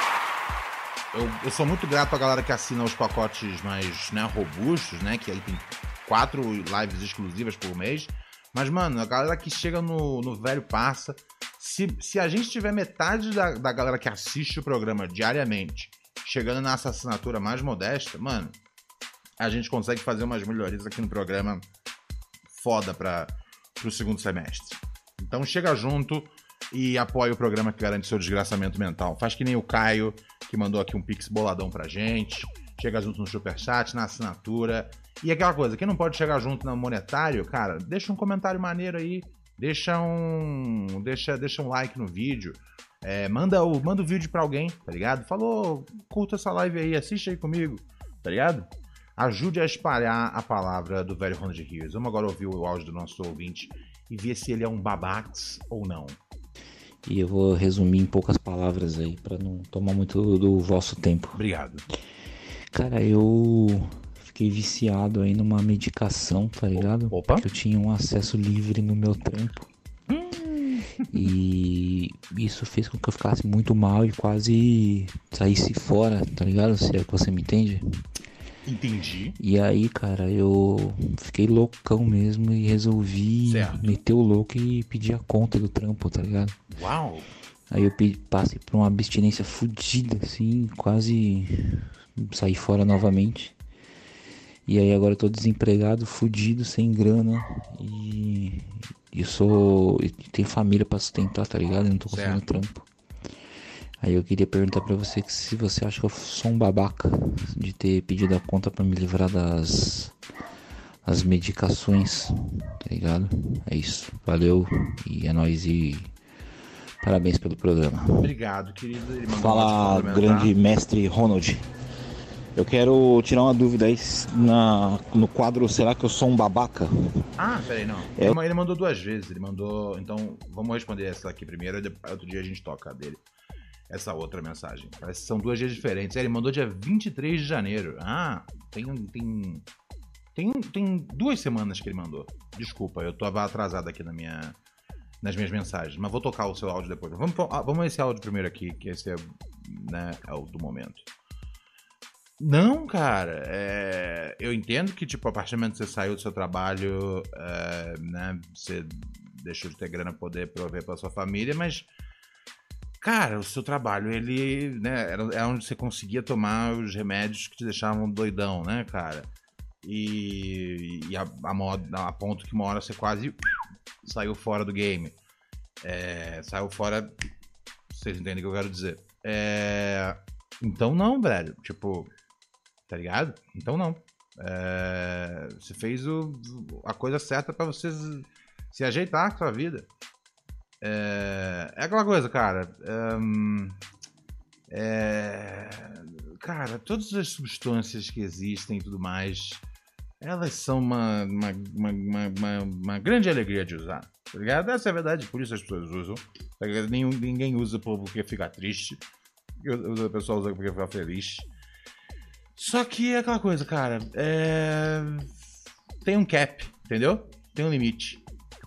A: Eu sou muito grato à galera que assina os pacotes mais, né, robustos, né? Que aí tem 4 lives exclusivas por mês. Mas, mano, a galera que chega no Velho Parça, se a gente tiver metade da galera que assiste o programa diariamente chegando nessa assinatura mais modesta, mano, a gente consegue fazer umas melhorias aqui no programa foda pro segundo semestre. Então chega junto e apoia o programa que garante seu desgraçamento mental. Faz que nem o Caio, que mandou aqui um pix boladão pra gente. Chega junto no Superchat, na assinatura. E aquela coisa, quem não pode chegar junto no monetário, cara, deixa um comentário maneiro aí. Deixa um like no vídeo. Manda o vídeo pra alguém, tá ligado? Falou, curta essa live aí, assiste aí comigo, tá ligado? Ajude a espalhar a palavra do velho Ronald Rios. Vamos agora ouvir o áudio do nosso ouvinte e ver se ele é um babax ou não.
B: E eu vou resumir em poucas palavras aí, pra não tomar muito do vosso tempo.
A: Obrigado.
B: Cara, eu fiquei viciado aí numa medicação, tá ligado?
A: Opa.
B: Que eu tinha um acesso livre no meu trampo. E isso fez com que eu ficasse muito mal e quase saísse fora, tá ligado? Se é que você me entende.
A: Entendi.
B: E aí, cara, eu fiquei loucão mesmo e resolvi meter o louco e pedir a conta do trampo, tá ligado?
A: Uau!
B: Aí eu passei por uma abstinência fodida, assim, quase saí fora novamente. E aí agora eu tô desempregado, fudido, sem grana e tenho família pra sustentar, tá ligado? Eu não tô conseguindo trampo. Aí eu queria perguntar pra você se você acha que eu sou um babaca de ter pedido a conta pra me livrar das medicações, tá ligado? É isso, valeu e é nóis e parabéns pelo programa.
A: Obrigado, querido.
B: Fala, grande mestre Ronald. Eu quero tirar uma dúvida aí no quadro Será que eu sou um babaca?
A: Ah, peraí, não. Ele mandou 2 vezes, ele mandou... Então, vamos responder essa aqui primeiro, e outro dia a gente toca a dele. Essa outra mensagem. Parece que são 2 dias diferentes. Ele mandou dia 23 de janeiro. Ah, tem 2 semanas que ele mandou. Desculpa, eu tava atrasado aqui nas minhas mensagens, mas vou tocar o seu áudio depois. Vamos esse áudio primeiro aqui, que esse é o do momento. Não, cara, eu entendo que, tipo, a partir do momento que você saiu do seu trabalho, você deixou de ter grana pra poder prover pra sua família, mas, cara, o seu trabalho, ele, era onde você conseguia tomar os remédios que te deixavam doidão, né, cara? E a ponto que uma hora você quase saiu fora do game. Saiu fora, vocês entendem o que eu quero dizer. Então não, velho, tipo... Tá ligado? Então não. Você fez a coisa certa pra você se ajeitar com a sua vida. É aquela coisa, cara. Cara, todas as substâncias que existem e tudo mais, elas são uma grande alegria de usar. Tá ligado? Essa é a verdade, por isso as pessoas usam. Tá ligado? Ninguém usa porque fica triste. A pessoa usa porque fica feliz. Só que é aquela coisa, cara, tem um cap, entendeu? Tem um limite.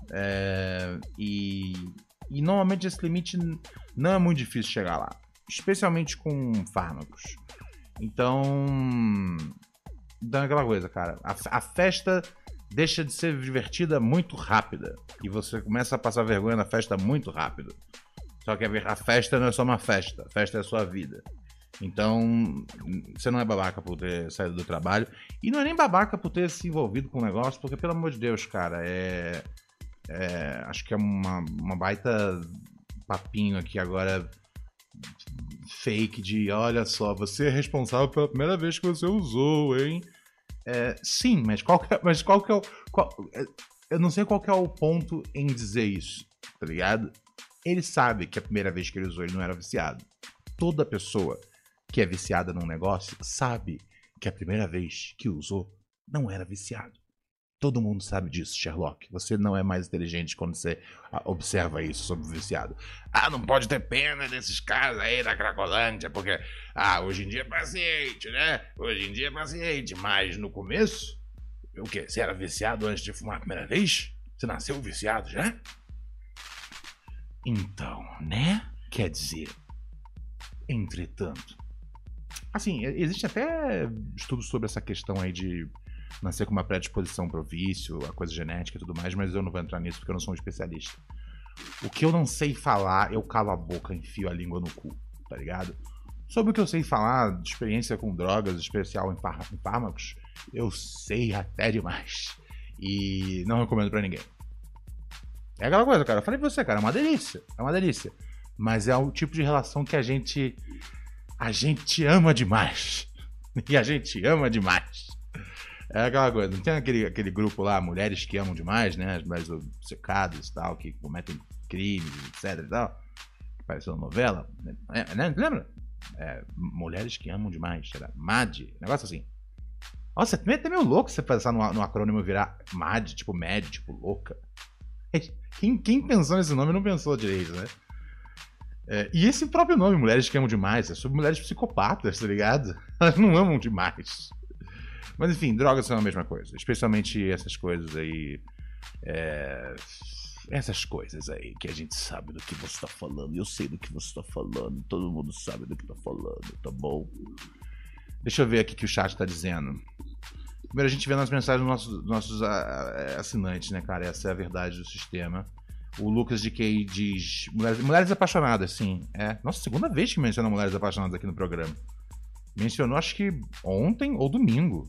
A: E normalmente esse limite não é muito difícil chegar lá. Especialmente com fármacos. Então é aquela coisa, cara. A festa deixa de ser divertida muito rápida. E você começa a passar vergonha na festa muito rápido. Só que a festa não é só uma festa. A festa é a sua vida. Então, você não é babaca por ter saído do trabalho. E não é nem babaca por ter se envolvido com o negócio, porque, pelo amor de Deus, cara, acho que é uma baita papinho aqui agora fake de, olha só, você é responsável pela primeira vez que você usou, hein? Sim, mas qual que é eu não sei qual que é o ponto em dizer isso, tá ligado? Ele sabe que a primeira vez que ele usou ele não era viciado. Toda pessoa que é viciada num negócio sabe que a primeira vez que usou não era viciado. Todo mundo sabe disso, Sherlock. Você não é mais inteligente quando você observa isso sobre o viciado. Não pode ter pena desses caras aí da Cracolândia, porque hoje em dia é paciente, né? Hoje em dia é paciente, mas no começo, o quê? Você era viciado antes de fumar a primeira vez? Você nasceu viciado já? Então, né? Quer dizer, entretanto, assim, existe até estudos sobre essa questão aí de nascer com uma predisposição pro vício, a coisa genética e tudo mais, mas eu não vou entrar nisso porque eu não sou um especialista. O que eu não sei falar, eu calo a boca e enfio a língua no cu, tá ligado? Sobre o que eu sei falar de experiência com drogas, especial em fármacos, eu sei até demais. E não recomendo pra ninguém. É aquela coisa, cara, eu falei pra você, cara, é uma delícia. Mas é o tipo de relação que a gente ama demais. E a gente ama demais. É aquela coisa, não tem aquele grupo lá, mulheres que amam demais, né? As mulheres obcecadas e tal, que cometem crimes, etc e tal. apareceu na novela, né? Lembra? Mulheres que amam demais, era MAD, negócio assim. Nossa, é meio louco você pensar no acrônimo virar MAD, tipo MED, tipo louca. Quem pensou nesse nome não pensou direito, né? E esse próprio nome, Mulheres que Amam Demais, é sobre mulheres psicopatas, tá ligado? Elas não amam demais. Mas enfim, drogas são a mesma coisa. Especialmente essas coisas aí. Essas coisas aí que a gente sabe do que você tá falando. Eu sei do que você tá falando. Todo mundo sabe do que tá falando, tá bom? Deixa eu ver aqui o que o chat tá dizendo. Primeiro a gente vê nas mensagens dos nossos assinantes, né, cara? Essa é a verdade do sistema. O Lucas de Key diz... Mulheres apaixonadas, sim. Nossa, segunda vez que menciona Mulheres Apaixonadas aqui no programa. Mencionou, acho que ontem ou domingo.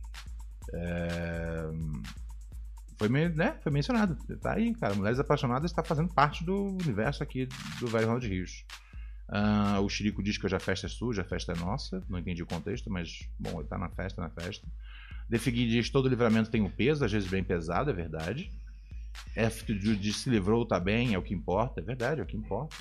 A: Foi mencionado. Tá aí, cara. Mulheres Apaixonadas está fazendo parte do universo aqui do Velho Ronaldo de Rios. O Chirico diz que hoje a festa é suja, a festa é nossa. Não entendi o contexto, mas, bom, ele tá na festa, Defigui diz todo livramento tem um peso, às vezes bem pesado, é verdade. F diz se livrou, tá bem, é o que importa. É verdade, é o que importa.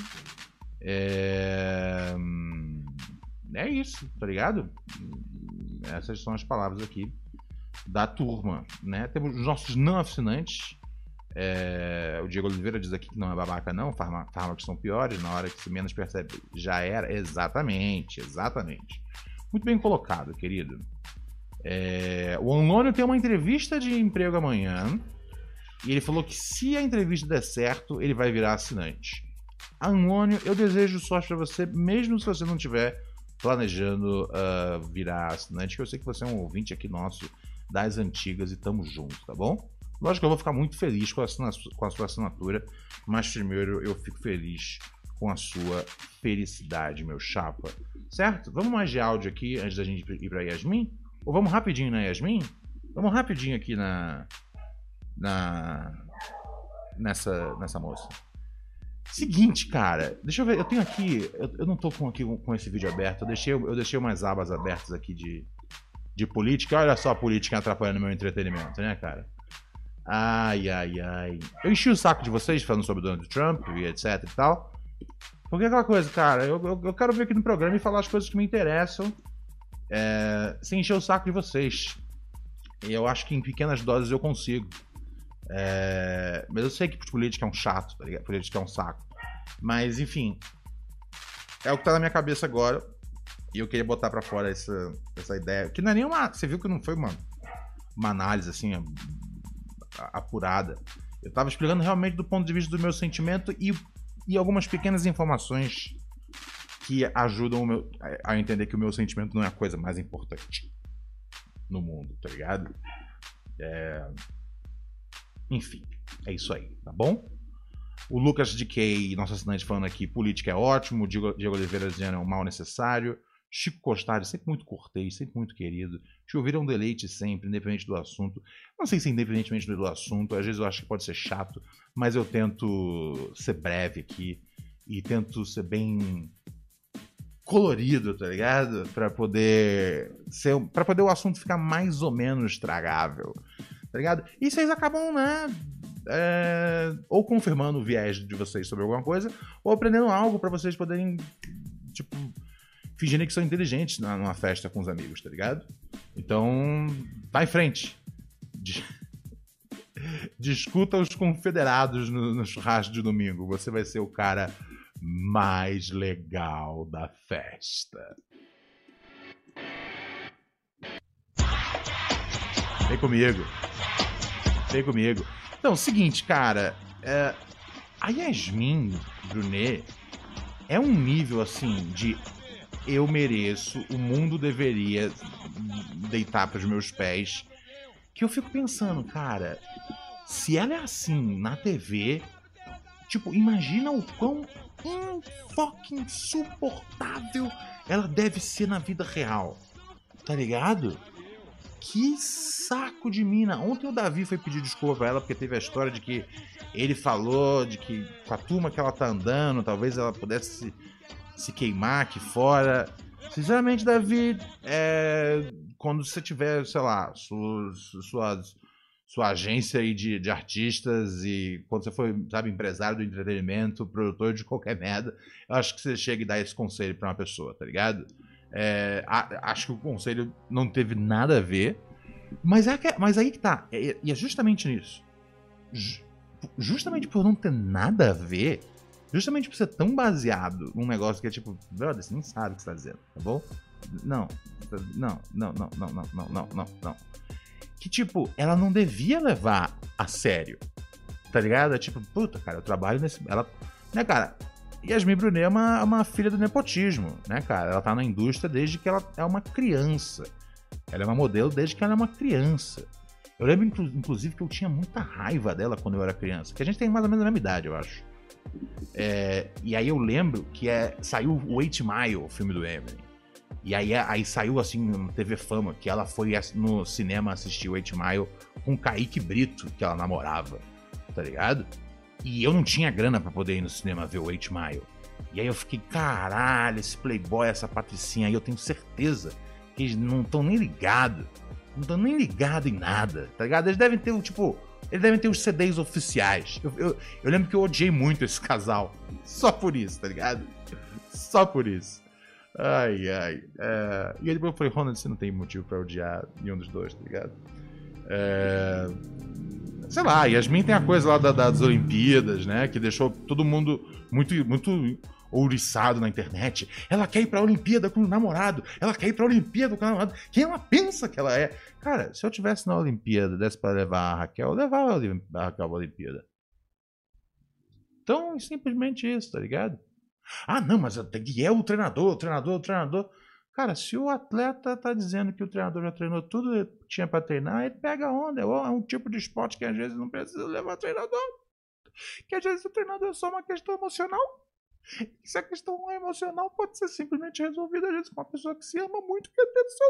A: É isso, tá ligado? Essas são as palavras aqui da turma, né? Temos os nossos não assinantes. O Diego Oliveira diz aqui que não é babaca não, fármacos são piores, na hora que se menos percebe já era. Exatamente. Muito bem colocado, querido. O Anlônio tem uma entrevista de emprego amanhã e ele falou que se a entrevista der certo, ele vai virar assinante. Anlônio, eu desejo sorte pra você, mesmo se você não estiver planejando virar assinante, que eu sei que você é um ouvinte aqui nosso das antigas e tamo junto, tá bom? Lógico que eu vou ficar muito feliz com a sua assinatura, mas primeiro eu fico feliz com a sua felicidade, meu chapa. Certo? Vamos mais de áudio aqui antes da gente ir pra Yasmin? Ou vamos rapidinho na Yasmin? Vamos rapidinho aqui nessa moça. Seguinte, cara, deixa eu ver, eu tenho aqui, eu não tô com esse vídeo aberto, eu deixei umas abas abertas aqui de política. Olha só a política atrapalhando meu entretenimento, né, cara? Ai. Eu enchi o saco de vocês falando sobre Donald Trump e etc e tal. Porque é aquela coisa, cara, eu quero vir aqui no programa e falar as coisas que me interessam sem encher o saco de vocês. E eu acho que em pequenas doses eu consigo. Mas eu sei que política é um chato, tá ligado? Política é um saco. Mas, enfim, é o que tá na minha cabeça agora. E eu queria botar pra fora essa ideia. Que não é nenhuma. Você viu que não foi uma análise assim apurada. Eu tava explicando realmente do ponto de vista do meu sentimento e algumas pequenas informações que ajudam a entender que o meu sentimento não é a coisa mais importante no mundo, tá ligado? Enfim, é isso aí, tá bom? O Lucas de Key, nosso assinante, falando aqui, política é ótimo. O Diego Oliveira dizendo é um mal necessário. Chico Costari, sempre muito cortês, sempre muito querido. Te ouvir é um deleite sempre, independente do assunto. Não sei se independentemente do assunto, às vezes eu acho que pode ser chato, mas eu tento ser breve aqui e tento ser bem colorido, tá ligado? Pra poder o assunto ficar mais ou menos tragável, tá ligado? E vocês acabam, né, ou confirmando o viés de vocês sobre alguma coisa, ou aprendendo algo pra vocês poderem, tipo, fingirem que são inteligentes numa festa com os amigos, tá ligado? Então, vai em frente. Discuta os confederados no churrasco de domingo. Você vai ser o cara mais legal da festa. Vem comigo. Então, seguinte, cara. A Yasmin Brunet é um nível, assim, de eu mereço, o mundo deveria deitar pros meus pés, que eu fico pensando, cara, se ela é assim na TV, tipo, imagina o quão fucking insuportável ela deve ser na vida real, tá ligado? Que saco de mina. Ontem o Davi foi pedir desculpa pra ela porque teve a história de que ele falou de que com a turma que ela tá andando, talvez ela pudesse se queimar aqui fora. Sinceramente, Davi, quando você tiver, sei lá, sua agência aí de artistas e quando você for, sabe, empresário do entretenimento, produtor de qualquer merda, eu acho que você chega e dá esse conselho pra uma pessoa, tá ligado? Acho que o conselho não teve nada a ver, mas aí que tá, e é justamente nisso. Justamente por não ter nada a ver, justamente por ser tão baseado num negócio que é tipo, brother, você nem sabe o que você tá dizendo, tá bom? Não. Que tipo, ela não devia levar a sério, tá ligado? É tipo, puta, cara, eu trabalho nesse... Ela, né, cara, Yasmine Brunet é uma filha do nepotismo, né, cara? Ela tá na indústria desde que ela é uma criança. Ela é uma modelo desde que ela é uma criança. Eu lembro, inclusive, que eu tinha muita raiva dela quando eu era criança. Que a gente tem mais ou menos a mesma idade, eu acho. E aí eu lembro que saiu o 8 Mile, o filme do Eminem. E aí saiu, assim, no TV Fama, que ela foi no cinema assistir o 8 Mile com o Kaique Brito, que ela namorava, tá ligado? E eu não tinha grana pra poder ir no cinema ver o 8 Mile. E aí eu fiquei, caralho, esse playboy, essa patricinha aí, eu tenho certeza que eles não estão nem ligados. Não estão nem ligados em nada, tá ligado? Eles devem ter, os CDs oficiais. Eu lembro que eu odiei muito esse casal. Só por isso, tá ligado? Só por isso. Ai. E aí depois eu falei, Ronald, você não tem motivo pra odiar nenhum dos dois, tá ligado? Sei lá, Yasmin tem a coisa lá das Olimpíadas, né? Que deixou todo mundo muito ouriçado na internet. Ela quer ir pra Olimpíada com o namorado. Ela quer ir pra Olimpíada com o namorado. Quem ela pensa que ela é? Cara, se eu tivesse na Olimpíada, desse pra levar a Raquel, eu levava a Raquel pra Olimpíada. Então, é simplesmente isso, tá ligado? Ah, não, mas é o treinador. Cara, se o atleta tá dizendo que o treinador já treinou tudo que tinha pra treinar, ele pega a onda. É um tipo de esporte que às vezes não precisa levar treinador. Que às vezes o treinador é só uma questão emocional. E se a questão emocional pode ser simplesmente resolvida, às vezes, com uma pessoa que se ama muito e quer ter do seu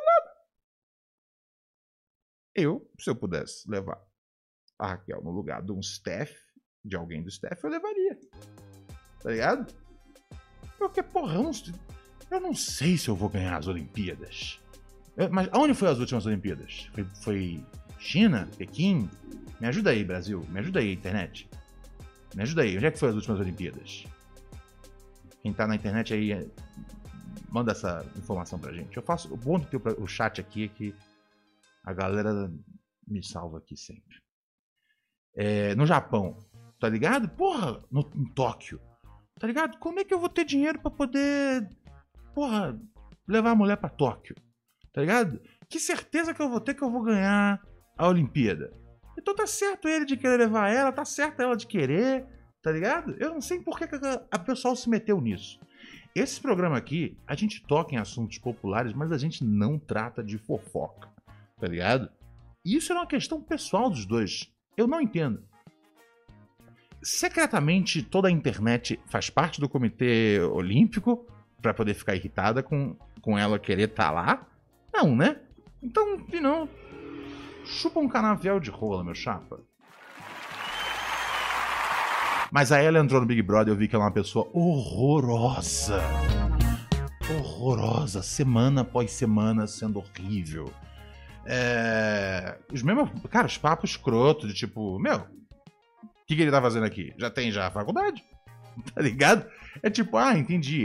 A: lado. Se eu pudesse levar a Raquel no lugar de um staff, de alguém do staff, eu levaria. Tá ligado? Porque, porra, eu não sei se eu vou ganhar as Olimpíadas. Mas aonde foi as últimas Olimpíadas? Foi China? Pequim? Me ajuda aí, Brasil. Me ajuda aí, internet. Me ajuda aí. Onde é que foi as últimas Olimpíadas? Quem tá na internet aí, manda essa informação pra gente. O bom de ter o chat aqui é que a galera me salva aqui sempre. No Japão, tá ligado? Porra, em Tóquio. Tá ligado? Como é que eu vou ter dinheiro pra poder, porra, levar a mulher pra Tóquio? Tá ligado? Que certeza que eu vou ter que eu vou ganhar a Olimpíada? Então tá certo ele de querer levar ela, tá certo ela de querer, tá ligado? Eu não sei por que a pessoal se meteu nisso. Esse programa aqui, a gente toca em assuntos populares, mas a gente não trata de fofoca, tá ligado? E isso é uma questão pessoal dos dois. Eu não entendo. Secretamente, toda a internet faz parte do Comitê Olímpico pra poder ficar irritada com ela querer estar lá? Não, né? Então, não. Chupa um canavial de rola, meu chapa. Mas aí ela entrou no Big Brother e eu vi que ela é uma pessoa horrorosa. Horrorosa. Semana após semana sendo horrível. Os papos escroto de tipo, meu, o que ele tá fazendo aqui? Já tem a faculdade? Tá ligado? É tipo, entendi.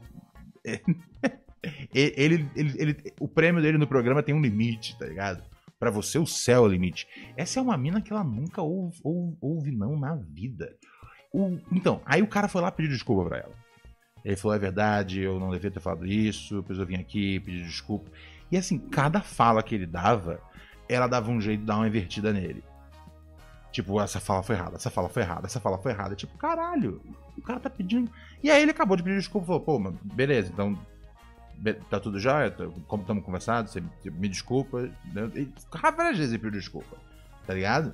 A: O prêmio dele no programa tem um limite, tá ligado? Pra você o céu é o limite. Essa é uma mina que ela nunca ouve não na vida. Então, aí o cara foi lá pedir desculpa pra ela. Ele falou, é verdade, eu não devia ter falado isso, depois eu vim aqui pedir desculpa. E assim, cada fala que ele dava, ela dava um jeito de dar uma invertida nele. Tipo, essa fala foi errada, essa fala foi errada, essa fala foi errada. Tipo, caralho, o cara tá pedindo... E aí ele acabou de pedir desculpa, falou, pô, mano, beleza, então tá tudo já, como estamos conversando, você me desculpa. Várias vezes ele pediu desculpa, tá ligado?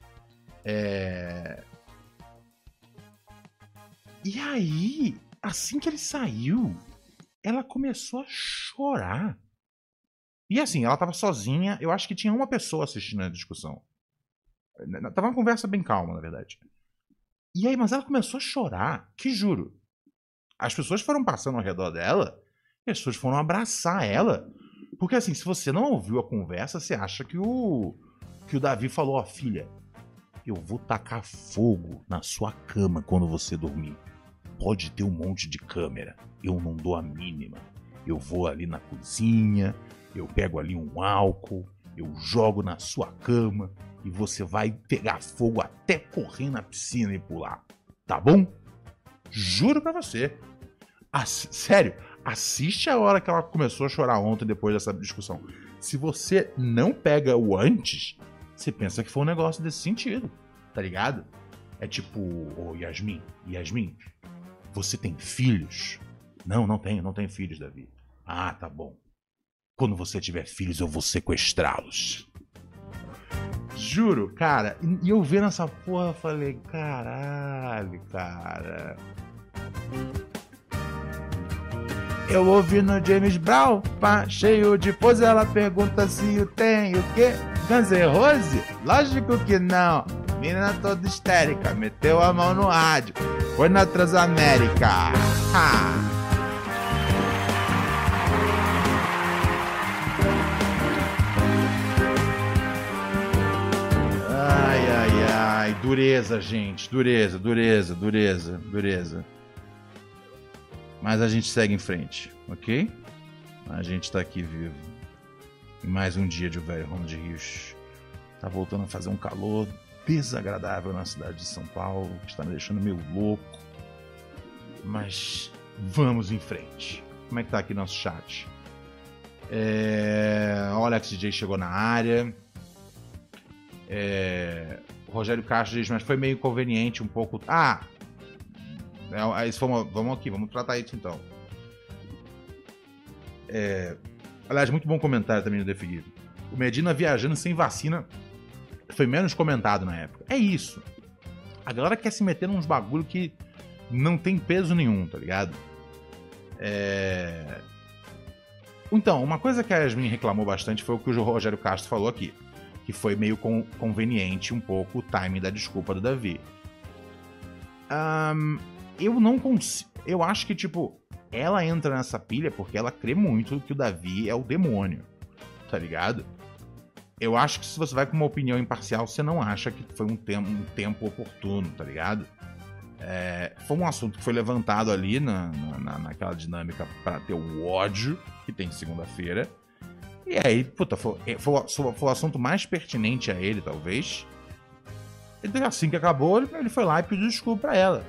A: E aí, assim que ele saiu, ela começou a chorar. E assim, ela tava sozinha, eu acho que tinha uma pessoa assistindo a discussão. Tava uma conversa bem calma, na verdade. E aí, mas ela começou a chorar, que juro. As pessoas foram passando ao redor dela e as pessoas foram abraçar ela. Porque assim, se você não ouviu a conversa, você acha que o que o Davi falou, ó, filha, eu vou tacar fogo na sua cama quando você dormir. Pode ter um monte de câmera, eu não dou a mínima. Eu vou ali na cozinha, eu pego ali um álcool, eu jogo na sua cama e você vai pegar fogo até correr na piscina e pular, tá bom? Juro pra você. Sério, assiste a hora que ela começou a chorar ontem depois dessa discussão. Se você não pega o antes, você pensa que foi um negócio desse sentido, tá ligado? É tipo, ô Yasmin, você tem filhos? Não tenho filhos, Davi. Ah, tá bom. Quando você tiver filhos, eu vou sequestrá-los. Juro, cara. E eu vendo essa porra, eu falei, caralho, cara. Eu ouvi no James Brown, pá, cheio de pose, ela pergunta se eu tenho o quê? Guns N' Roses? Lógico que não. Menina toda histérica, meteu a mão no rádio, foi na Transamérica. Ha! Ai, dureza, gente. Dureza. Mas a gente segue em frente, ok? A gente tá aqui vivo. E mais um dia de Velho Ronald de Rios. Tá voltando a fazer um calor desagradável na cidade de São Paulo, que está me deixando meio louco. Mas vamos em frente. Como é que tá aqui nosso chat? O Alex DJ chegou na área. O Rogério Castro diz, mas foi meio inconveniente um pouco. Vamos aqui, vamos tratar isso então. Aliás, muito bom comentário também no The Figueiro. O Medina viajando sem vacina foi menos comentado na época. É isso. A galera quer se meter nos bagulho que não tem peso nenhum, tá ligado? Então, uma coisa que a Yasmin reclamou bastante foi o que o Rogério Castro falou aqui. Que foi meio conveniente um pouco o timing da desculpa do Davi. Eu não consigo... Eu acho que, tipo, ela entra nessa pilha porque ela crê muito que o Davi é o demônio. Tá ligado? Eu acho que se você vai com uma opinião imparcial, você não acha que foi um tempo oportuno, tá ligado? Foi um assunto que foi levantado ali naquela dinâmica para ter o ódio que tem segunda-feira. E aí, puta, foi o assunto mais pertinente a ele, talvez. E assim que acabou, ele foi lá e pediu desculpa pra ela.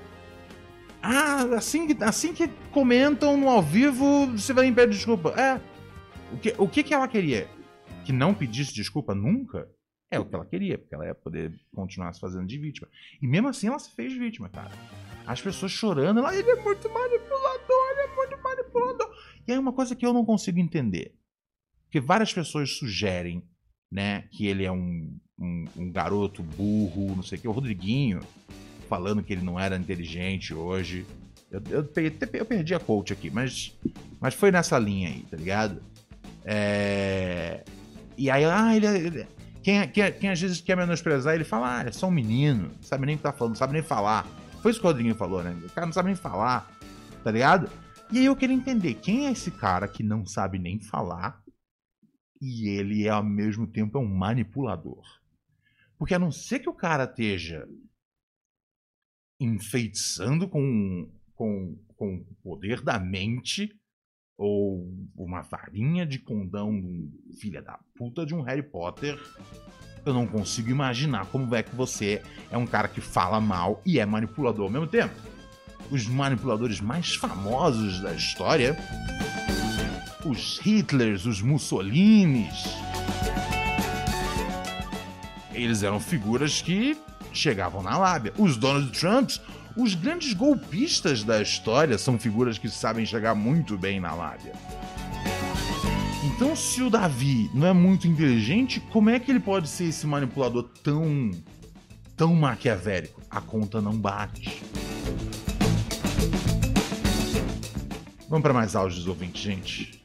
A: Assim que comentam no ao vivo, você vai me pedir desculpa. O que ela queria? Que não pedisse desculpa nunca? É o que ela queria, porque ela ia poder continuar se fazendo de vítima. E mesmo assim ela se fez vítima, cara. As pessoas chorando, ele é muito manipulador. E aí uma coisa que eu não consigo entender. Porque várias pessoas sugerem, né, que ele é um garoto burro, não sei o que. O Rodriguinho falando que ele não era inteligente hoje. Eu perdi a quote aqui, mas foi nessa linha aí, tá ligado? E aí, quem às vezes quer menosprezar, ele fala, ele é só um menino, não sabe nem o que tá falando, não sabe nem falar. Foi isso que o Rodriguinho falou, né? O cara não sabe nem falar, tá ligado? E aí eu queria entender, quem é esse cara que não sabe nem falar e ele, ao mesmo tempo, é um manipulador? Porque a não ser que o cara esteja enfeitiçando com o poder da mente ou uma farinha de condão de um filho da puta de um Harry Potter, eu não consigo imaginar como é que você é um cara que fala mal e é manipulador ao mesmo tempo. Os manipuladores mais famosos da história, os Hitlers, os Mussolinis, eles eram figuras que chegavam na lábia. Os Donald Trumps, os grandes golpistas da história, são figuras que sabem chegar muito bem na lábia. Então, se o Davi não é muito inteligente, como é que ele pode ser esse manipulador tão maquiavélico? A conta não bate. Vamos para mais áudios dos ouvintes, gente.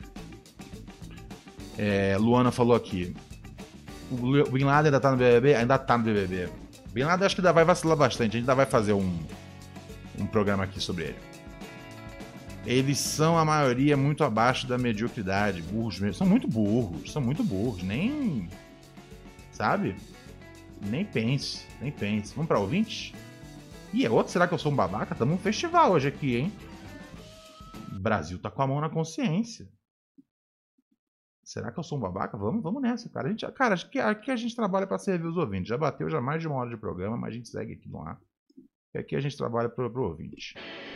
A: Luana falou aqui. O Bin Laden ainda tá no BBB? Ainda tá no BBB. Bin Laden acho que ainda vai vacilar bastante. A gente ainda vai fazer um programa aqui sobre ele. Eles são, a maioria, muito abaixo da mediocridade. Burros mesmo. São muito burros. Nem... Sabe? Nem pense. Vamos pra ouvinte? Ih, é outro? Será que eu sou um babaca? Tamo num festival hoje aqui, hein? O Brasil tá com a mão na consciência. Será que eu sou um babaca? Vamos nessa, cara. Aqui a gente trabalha pra servir os ouvintes. Já bateu mais de 1 hora de programa, mas a gente segue aqui no ar. E aqui a gente trabalha pro ouvinte.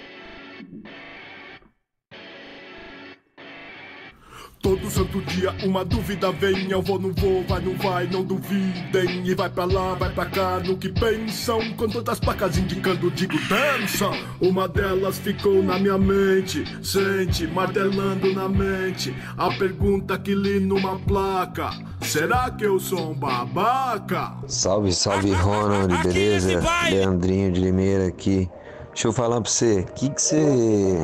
C: Todo santo dia uma dúvida vem, eu vou, não vou, vai, não vai, não duvidem. E vai pra lá, vai pra cá, no que pensam, com todas as placas indicando, digo dança. Uma delas ficou na minha mente, sente, martelando na mente, a pergunta que li numa placa: será que eu sou um babaca?
E: Salve, Ronald, beleza? Leandrinho de Limeira aqui. Deixa eu falar pra você, o que você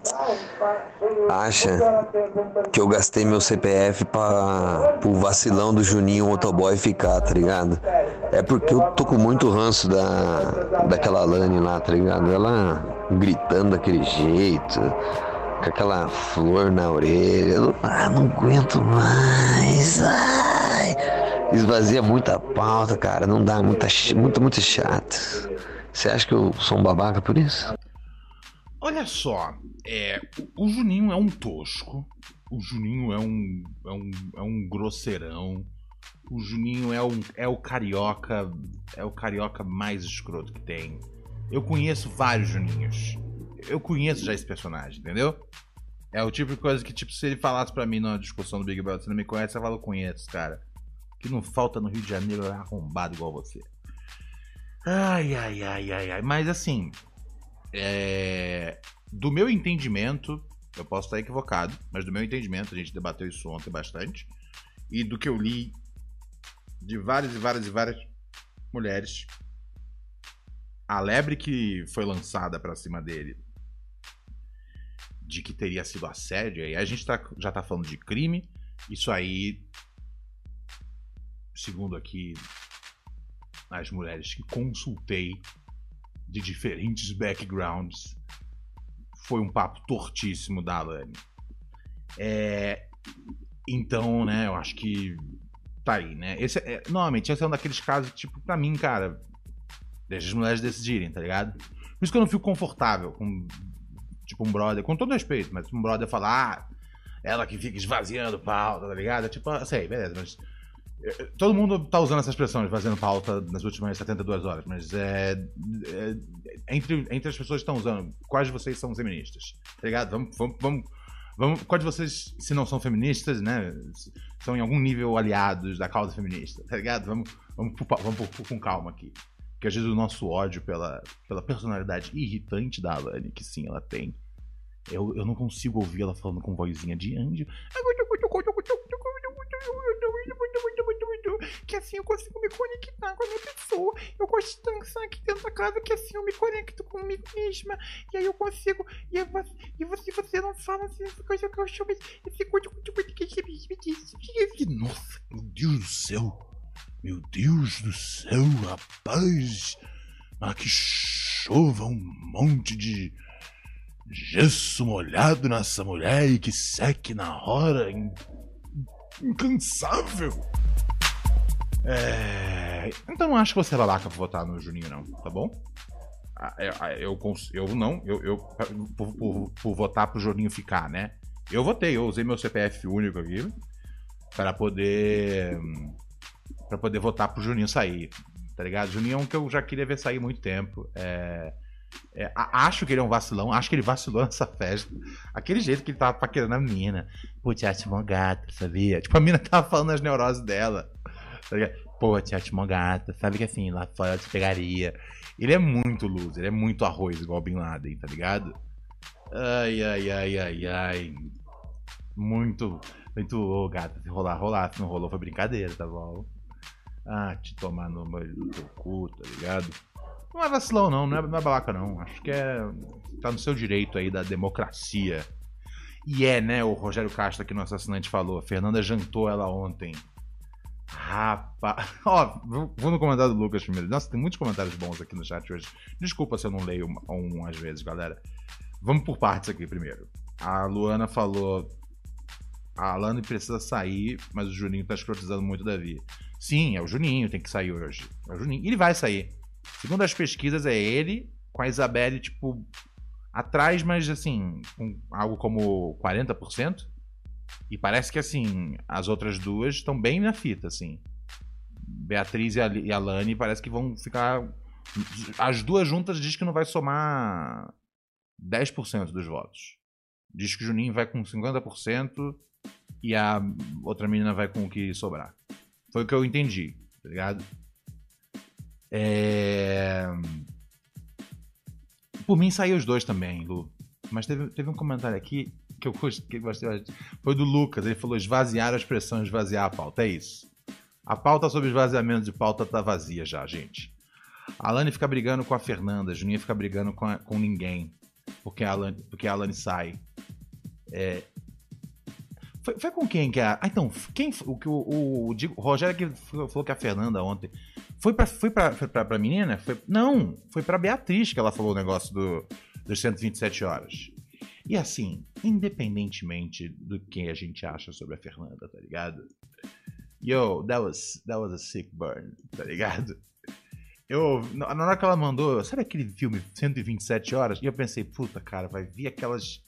E: acha que eu gastei meu CPF pro vacilão do Juninho Motoboy ficar, tá ligado? É porque eu tô com muito ranço daquela Lani lá, tá ligado? Ela gritando daquele jeito, com aquela flor na orelha. Eu não aguento mais. Ai, esvazia muita pauta, cara. Não dá, muito chato. Você acha que eu sou um babaca por isso?
A: Olha só, o Juninho é um tosco, o Juninho é um grosseirão, o Juninho é o carioca mais escroto que tem. Eu conheço vários Juninhos, eu conheço já esse personagem, entendeu? É o tipo de coisa que, tipo, se ele falasse pra mim numa discussão do Big Brother, você não me conhece, eu falo, eu conheço, cara. O que não falta no Rio de Janeiro é arrombado igual você. Ai, mas assim, do meu entendimento, eu posso estar equivocado, mas do meu entendimento, a gente debateu isso ontem bastante, e do que eu li de várias mulheres, a lebre que foi lançada pra cima dele, de que teria sido assédio, aí a gente já tá falando de crime, isso aí, segundo aqui as mulheres que consultei de diferentes backgrounds, foi um papo tortíssimo da Alane. Então, né, eu acho que tá aí, né? Normalmente, esse é um daqueles casos que, tipo, pra mim, cara, deixa as mulheres decidirem, tá ligado? Por isso que eu não fico confortável com, tipo, um brother, com todo respeito, mas um brother falar, ela que fica esvaziando pauta, tá ligado? Tipo, sei, beleza, mas todo mundo tá usando essa expressão de fazendo pauta nas últimas 72 horas, mas entre as pessoas que estão usando, quais de vocês são feministas? Tá ligado? Vamos, quais de vocês, se não são feministas, né, são em algum nível aliados da causa feminista, tá ligado? Vamos com calma aqui. Porque às vezes o nosso ódio pela personalidade irritante da Alane, que sim, ela tem, eu não consigo ouvir ela falando com vozinha de anjo. Que assim eu consigo me conectar com a minha pessoa. Eu gosto de dançar aqui dentro da casa, que assim eu me conecto comigo mesma. E aí eu consigo. E você não fala assim, essa coisa que eu chamo esse coisa. Nossa, meu Deus do céu. Meu Deus do céu, rapaz. Ah, que chova um monte de gesso molhado nessa mulher e que seque na hora. Incansável. Então não acho que você é babaca por votar no Juninho, não, tá bom? Por votar pro Juninho ficar, né? Eu votei, eu usei meu CPF único aqui para poder votar pro Juninho sair, tá ligado? Juninho é um que eu já queria ver sair há muito tempo. Acho que ele é um vacilão, acho que ele vacilou nessa festa. Aquele jeito que ele tava paquerando a menina. Pô, tia mó gata, sabia? Tipo, a menina tava falando as neuroses dela. Tá ligado? Pô, tia mó gata, sabe que assim, lá fora eu te pegaria. Ele é muito loser, ele é muito arroz, igual o Bin Laden, tá ligado? Ai. Muito, ô gata, se rolar, se não rolou foi brincadeira, tá bom? Te tomar no teu cu, tá ligado? Não é vacilão não é babaca não. Acho que tá no seu direito aí da democracia. E né, o Rogério Castro aqui no Assassinante falou, a Fernanda jantou ela ontem. Rapaz, vou no comentário do Lucas primeiro. Nossa, tem muitos comentários bons aqui no chat hoje. Desculpa se eu não leio às vezes, galera. Vamos por partes aqui primeiro. A Luana falou, a Alane precisa sair, mas o Juninho tá escrotizando muito o Davi. Sim, é o Juninho, tem que sair hoje. É o Juninho. E ele vai sair. Segundo as pesquisas, é ele com a Isabelle, tipo, atrás, mas assim, com algo como 40%. E parece que, assim, as outras duas estão bem na fita, assim. Beatriz e a Lani parece que vão ficar... As duas juntas diz que não vai somar 10% dos votos. Diz que o Juninho vai com 50% e a outra menina vai com o que sobrar. Foi o que eu entendi, tá ligado? Por mim saiu os dois também, Lu. Mas teve um comentário aqui que eu gostei. Foi do Lucas. Ele falou esvaziar a expressão, esvaziar a pauta. É isso. A pauta sobre esvaziamento de pauta tá vazia já, gente. A Alane fica brigando com a Fernanda. A Juninha fica brigando com ninguém. Porque a Alane sai. Foi com quem que a... Ah, então, quem... O Rogério que falou que a Fernanda ontem... Foi pra menina? Não, foi pra Beatriz que ela falou o negócio dos 127 horas. E assim, independentemente do que a gente acha sobre a Fernanda, tá ligado? Yo, that was a sick burn, tá ligado? Na hora que ela mandou, sabe aquele filme 127 horas? E eu pensei, puta, cara, vai vir aquelas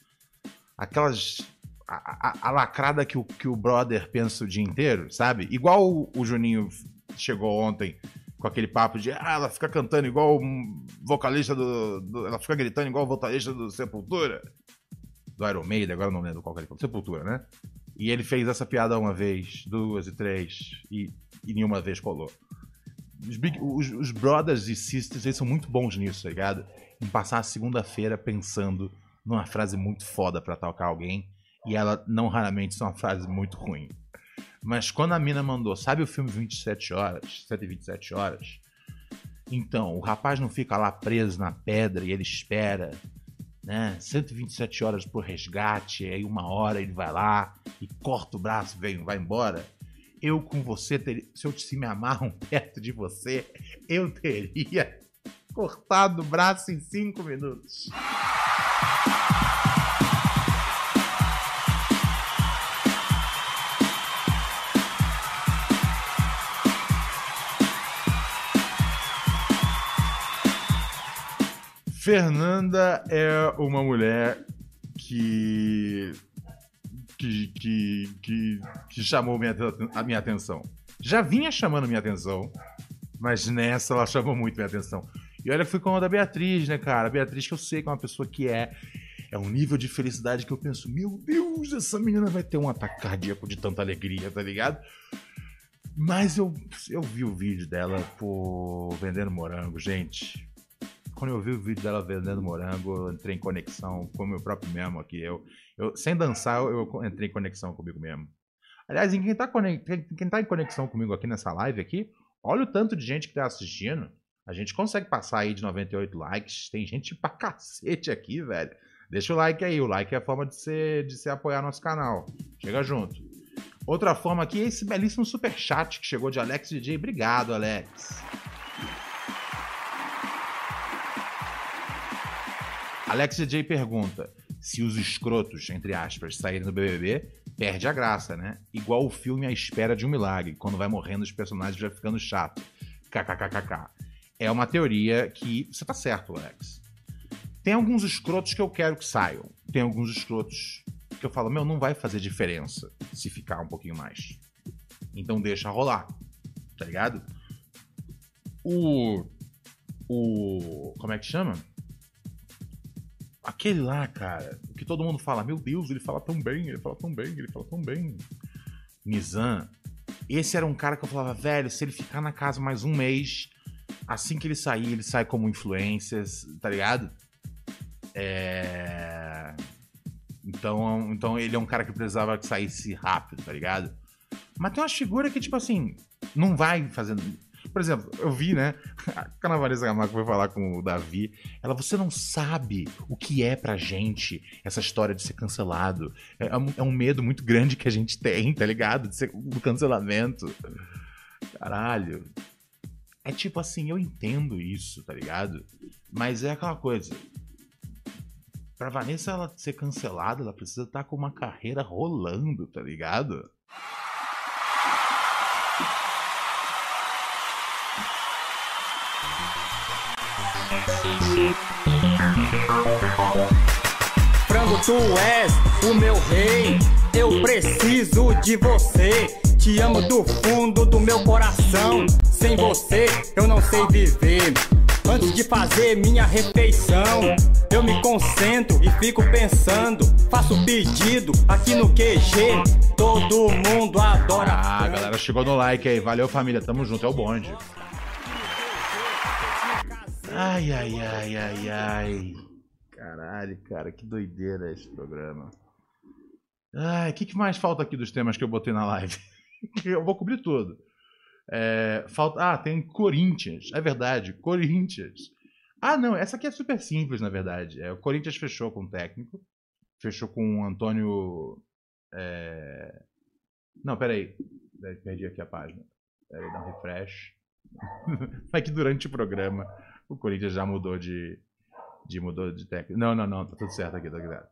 A: a lacrada que o brother pensa o dia inteiro, sabe? Igual o Juninho chegou ontem com aquele papo de ela fica cantando igual o vocalista ela fica gritando igual o vocalista do Sepultura, do Iron Maiden, agora eu não lembro qual que ele falou, Sepultura, né? E ele fez essa piada uma vez, duas e três, e nenhuma vez colou. Os brothers e sisters, eles são muito bons nisso, tá ligado? Em passar a segunda-feira pensando numa frase muito foda pra tocar alguém, e ela não raramente são uma frase muito ruim. Mas quando a mina mandou, sabe o filme 127 horas? Então, o rapaz não fica lá preso na pedra e ele espera, né? 127 horas por resgate, aí 1 hora ele vai lá e corta o braço, vai embora. Eu com você, se me amarram perto de você, eu teria cortado o braço em 5 minutos. Fernanda é uma mulher que chamou a minha atenção. Já vinha chamando minha atenção, mas nessa ela chamou muito minha atenção. E olha que foi com a da Beatriz, né, cara? A Beatriz, que eu sei que é uma pessoa que é um nível de felicidade que eu penso, meu Deus, essa menina vai ter um ataque cardíaco de tanta alegria, tá ligado? Mas eu vi o vídeo dela vendendo morango, gente. Quando eu vi o vídeo dela vendendo morango, eu entrei em conexão com o meu próprio mesmo aqui. Eu sem dançar, eu entrei em conexão comigo mesmo. Aliás, quem tá em conexão comigo aqui nessa live aqui, olha o tanto de gente que tá assistindo. A gente consegue passar aí de 98 likes. Tem gente pra cacete aqui, velho. Deixa o like aí. O like é a forma de você apoiar nosso canal. Chega junto. Outra forma aqui é esse belíssimo superchat que chegou de Alex DJ. Obrigado, Alex. Alex DJ pergunta: se os escrotos, entre aspas, saírem do BBB, perde a graça, né? Igual o filme A Espera de um Milagre, quando vai morrendo os personagens vai ficando chato. KKKKK. É uma teoria que... Você tá certo, Alex. Tem alguns escrotos que eu quero que saiam. Tem alguns escrotos que eu falo, não vai fazer diferença se ficar um pouquinho mais. Então deixa rolar. Tá ligado? Como é que chama? Aquele lá, cara, que todo mundo fala, meu Deus, ele fala tão bem. Nizam. Esse era um cara que eu falava, velho, se ele ficar na casa mais um mês, assim que ele sair, ele sai como influencer, tá ligado? Então ele é um cara que precisava que saísse rápido, tá ligado? Mas tem umas figuras que, tipo assim, não vai fazendo... Por exemplo, eu vi, né? Quando a Vanessa Camargo foi falar com o Davi, você não sabe o que é pra gente essa história de ser cancelado. É um medo muito grande que a gente tem, tá ligado? Do cancelamento. Caralho. É tipo assim, eu entendo isso, tá ligado? Mas é aquela coisa. Pra Vanessa ela ser cancelada, ela precisa estar com uma carreira rolando, tá ligado?
F: Frango, tu és o meu rei, eu preciso de você. Te amo do fundo do meu coração, sem você eu não sei viver. Antes de fazer minha refeição, eu me concentro e fico pensando. Faço pedido aqui no QG, todo mundo adora.
A: Ah, a galera chegou no like aí, valeu família, tamo junto, é o bonde. Ai, ai, ai, ai, ai. Caralho, cara, que doideira esse programa. Ai, o que mais falta aqui dos temas que eu botei na live? Eu vou cobrir tudo. Tem Corinthians. É verdade, Corinthians. Ah, não, essa aqui é super simples, na verdade. O Corinthians fechou com o técnico. Fechou com o Antônio... Não, peraí. Perdi aqui a página. Peraí, dá um refresh. Mas que durante o programa o Corinthians já mudou de técnico. Não, tá tudo certo aqui, tá ligado?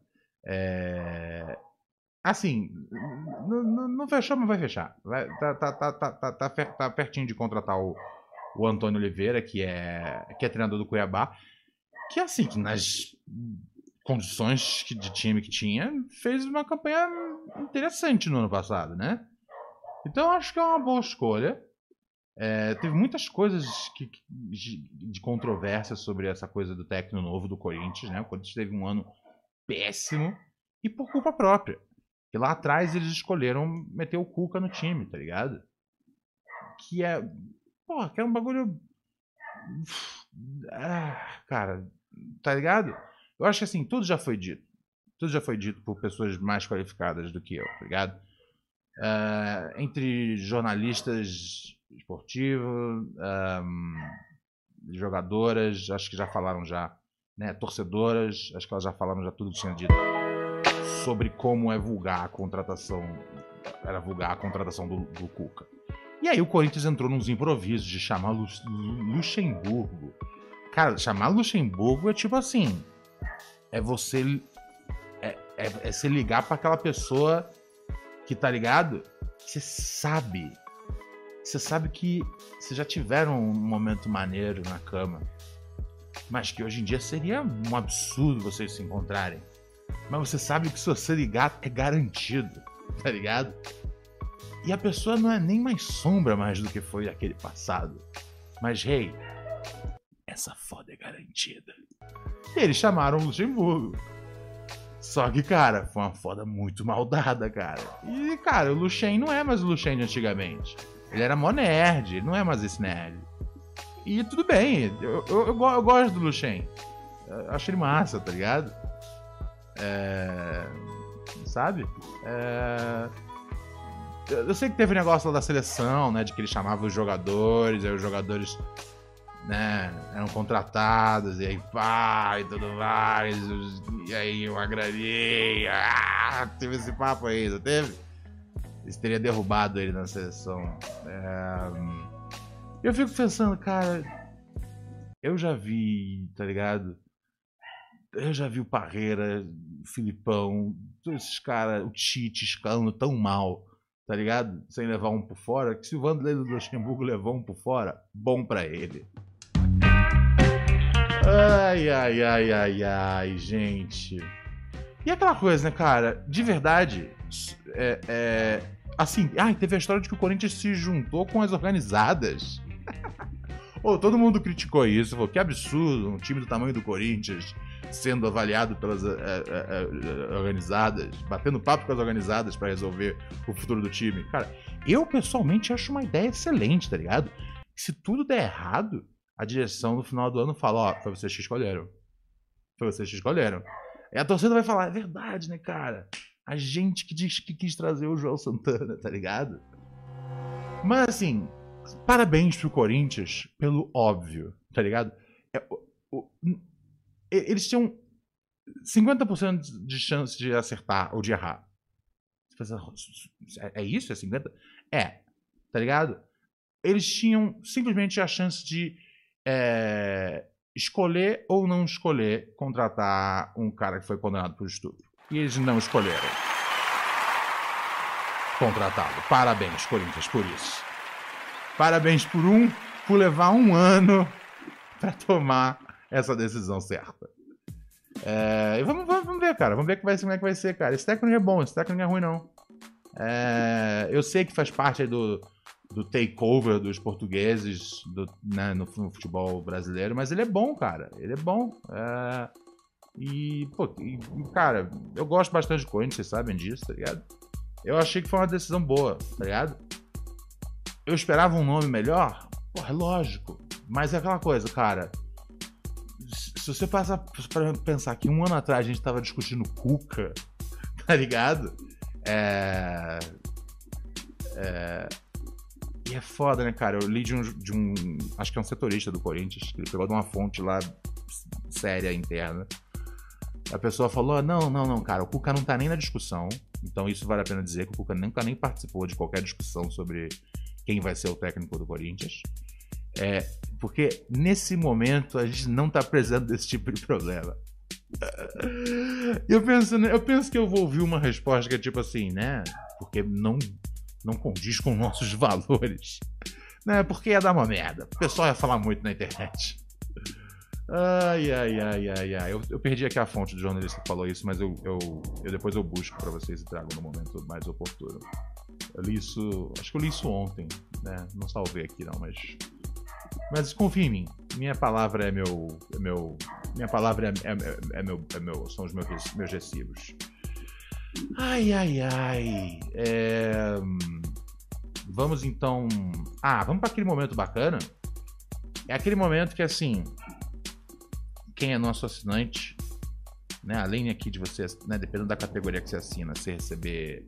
A: Assim, não fechou, mas vai fechar. Tá pertinho de contratar o Antônio Oliveira, que é treinador do Cuiabá, que assim, que nas condições de time que tinha, fez uma campanha interessante no ano passado, né? Então acho que é uma boa escolha. Teve muitas coisas de controvérsia sobre essa coisa do técnico novo do Corinthians, né? O Corinthians teve um ano péssimo e por culpa própria. Que lá atrás eles escolheram meter o Cuca no time, tá ligado? Que é um bagulho... cara, tá ligado? Eu acho que assim, tudo já foi dito. Tudo já foi dito por pessoas mais qualificadas do que eu, tá ligado? Entre jornalistas esportivos, jogadoras, acho que já falaram já, né? Torcedoras, acho que elas já falaram já tudo que tinha dito sobre como é vulgar a contratação. Era vulgar a contratação do Cuca. E aí o Corinthians entrou nos improvisos de chamar Luxemburgo. Cara, chamar Luxemburgo é tipo assim... É você... É você ligar pra aquela pessoa que, tá ligado? Você sabe que vocês já tiveram um momento maneiro na cama, mas que hoje em dia seria um absurdo vocês se encontrarem. Mas você sabe que se você ligar é garantido, tá ligado? E a pessoa não é nem mais sombra mais do que foi aquele passado. Mas, hey, essa foda é garantida. E eles chamaram o Luxemburgo. Só que, cara, foi uma foda muito mal dada, cara. E, cara, o Luxem não é mais o Luxem de antigamente. Ele era mó nerd, ele não é mais esse nerd. E tudo bem, eu gosto do Luxem. Eu acho ele massa, tá ligado? Sabe? Eu sei que teve um negócio lá da seleção, né? De que ele chamava os jogadores, aí os jogadores, né, eram contratados, e aí pá, e tudo mais, e aí uma graninha. Teve esse papo aí, não teve? Eles teriam derrubado ele na seleção. Eu fico pensando, cara, eu já vi, tá ligado? Eu já vi o Parreira, o Filipão, todos esses caras, o Tite escalando tão mal, tá ligado? Sem levar um por fora, que se o Vanderlei do Luxemburgo levou um por fora, bom pra ele. Ai, gente. E aquela coisa, né, cara? De verdade, assim, teve a história de que o Corinthians se juntou com as organizadas. Todo mundo criticou isso, falou que absurdo, um time do tamanho do Corinthians sendo avaliado pelas organizadas, batendo papo com as organizadas pra resolver o futuro do time. Cara, eu pessoalmente acho uma ideia excelente, tá ligado? Se tudo der errado, a direção no final do ano fala, foi vocês que escolheram. Foi vocês que escolheram. E a torcida vai falar, é verdade, né, cara? A gente que diz que quis trazer o João Santana, tá ligado? Mas assim, parabéns pro Corinthians pelo óbvio, tá ligado? Eles tinham 50% de chance de acertar ou de errar. É isso? É 50%? Tá ligado? Eles tinham simplesmente a chance de escolher ou não escolher contratar um cara que foi condenado por estupro. E eles não escolheram contratá-lo. Parabéns, Corinthians, por isso. Parabéns por levar um ano pra tomar essa decisão certa. E vamos ver, cara. Vamos ver como é que vai ser, cara. Esse técnico é bom, esse técnico não é ruim, não. Eu sei que faz parte aí do takeover dos portugueses né, no futebol brasileiro, mas ele é bom, cara. Ele é bom. Cara, eu gosto bastante de Corinthians, vocês sabem disso, tá ligado? Eu achei que foi uma decisão boa, tá ligado? Eu esperava um nome melhor? Porra, é lógico. Mas é aquela coisa, cara. Se você passar pra pensar que um ano atrás a gente tava discutindo Cuca, tá ligado? E é foda, né, cara? Eu li de um acho que é um setorista do Corinthians, que ele pegou de uma fonte lá séria, interna. A pessoa falou, não, cara, o Cuca não tá nem na discussão. Então isso vale a pena dizer que o Cuca nunca nem participou de qualquer discussão sobre quem vai ser o técnico do Corinthians. Porque nesse momento a gente não tá precisando desse tipo de problema. Eu penso que eu vou ouvir uma resposta que é tipo assim, né? Porque não condiz com nossos valores. Né? Porque ia dar uma merda. O pessoal ia falar muito na internet. Ai. Eu perdi aqui a fonte do jornalista que falou isso, mas depois eu busco pra vocês e trago no momento mais oportuno. Eu li isso, acho que eu li isso ontem, né? Não salvei aqui não, mas confia em mim. Minha palavra minha palavra são os meus recibos. Ai. Vamos então. Vamos para aquele momento bacana. É aquele momento que assim, quem é nosso assinante, né? Além aqui de você, né? Dependendo da categoria que você assina, você receber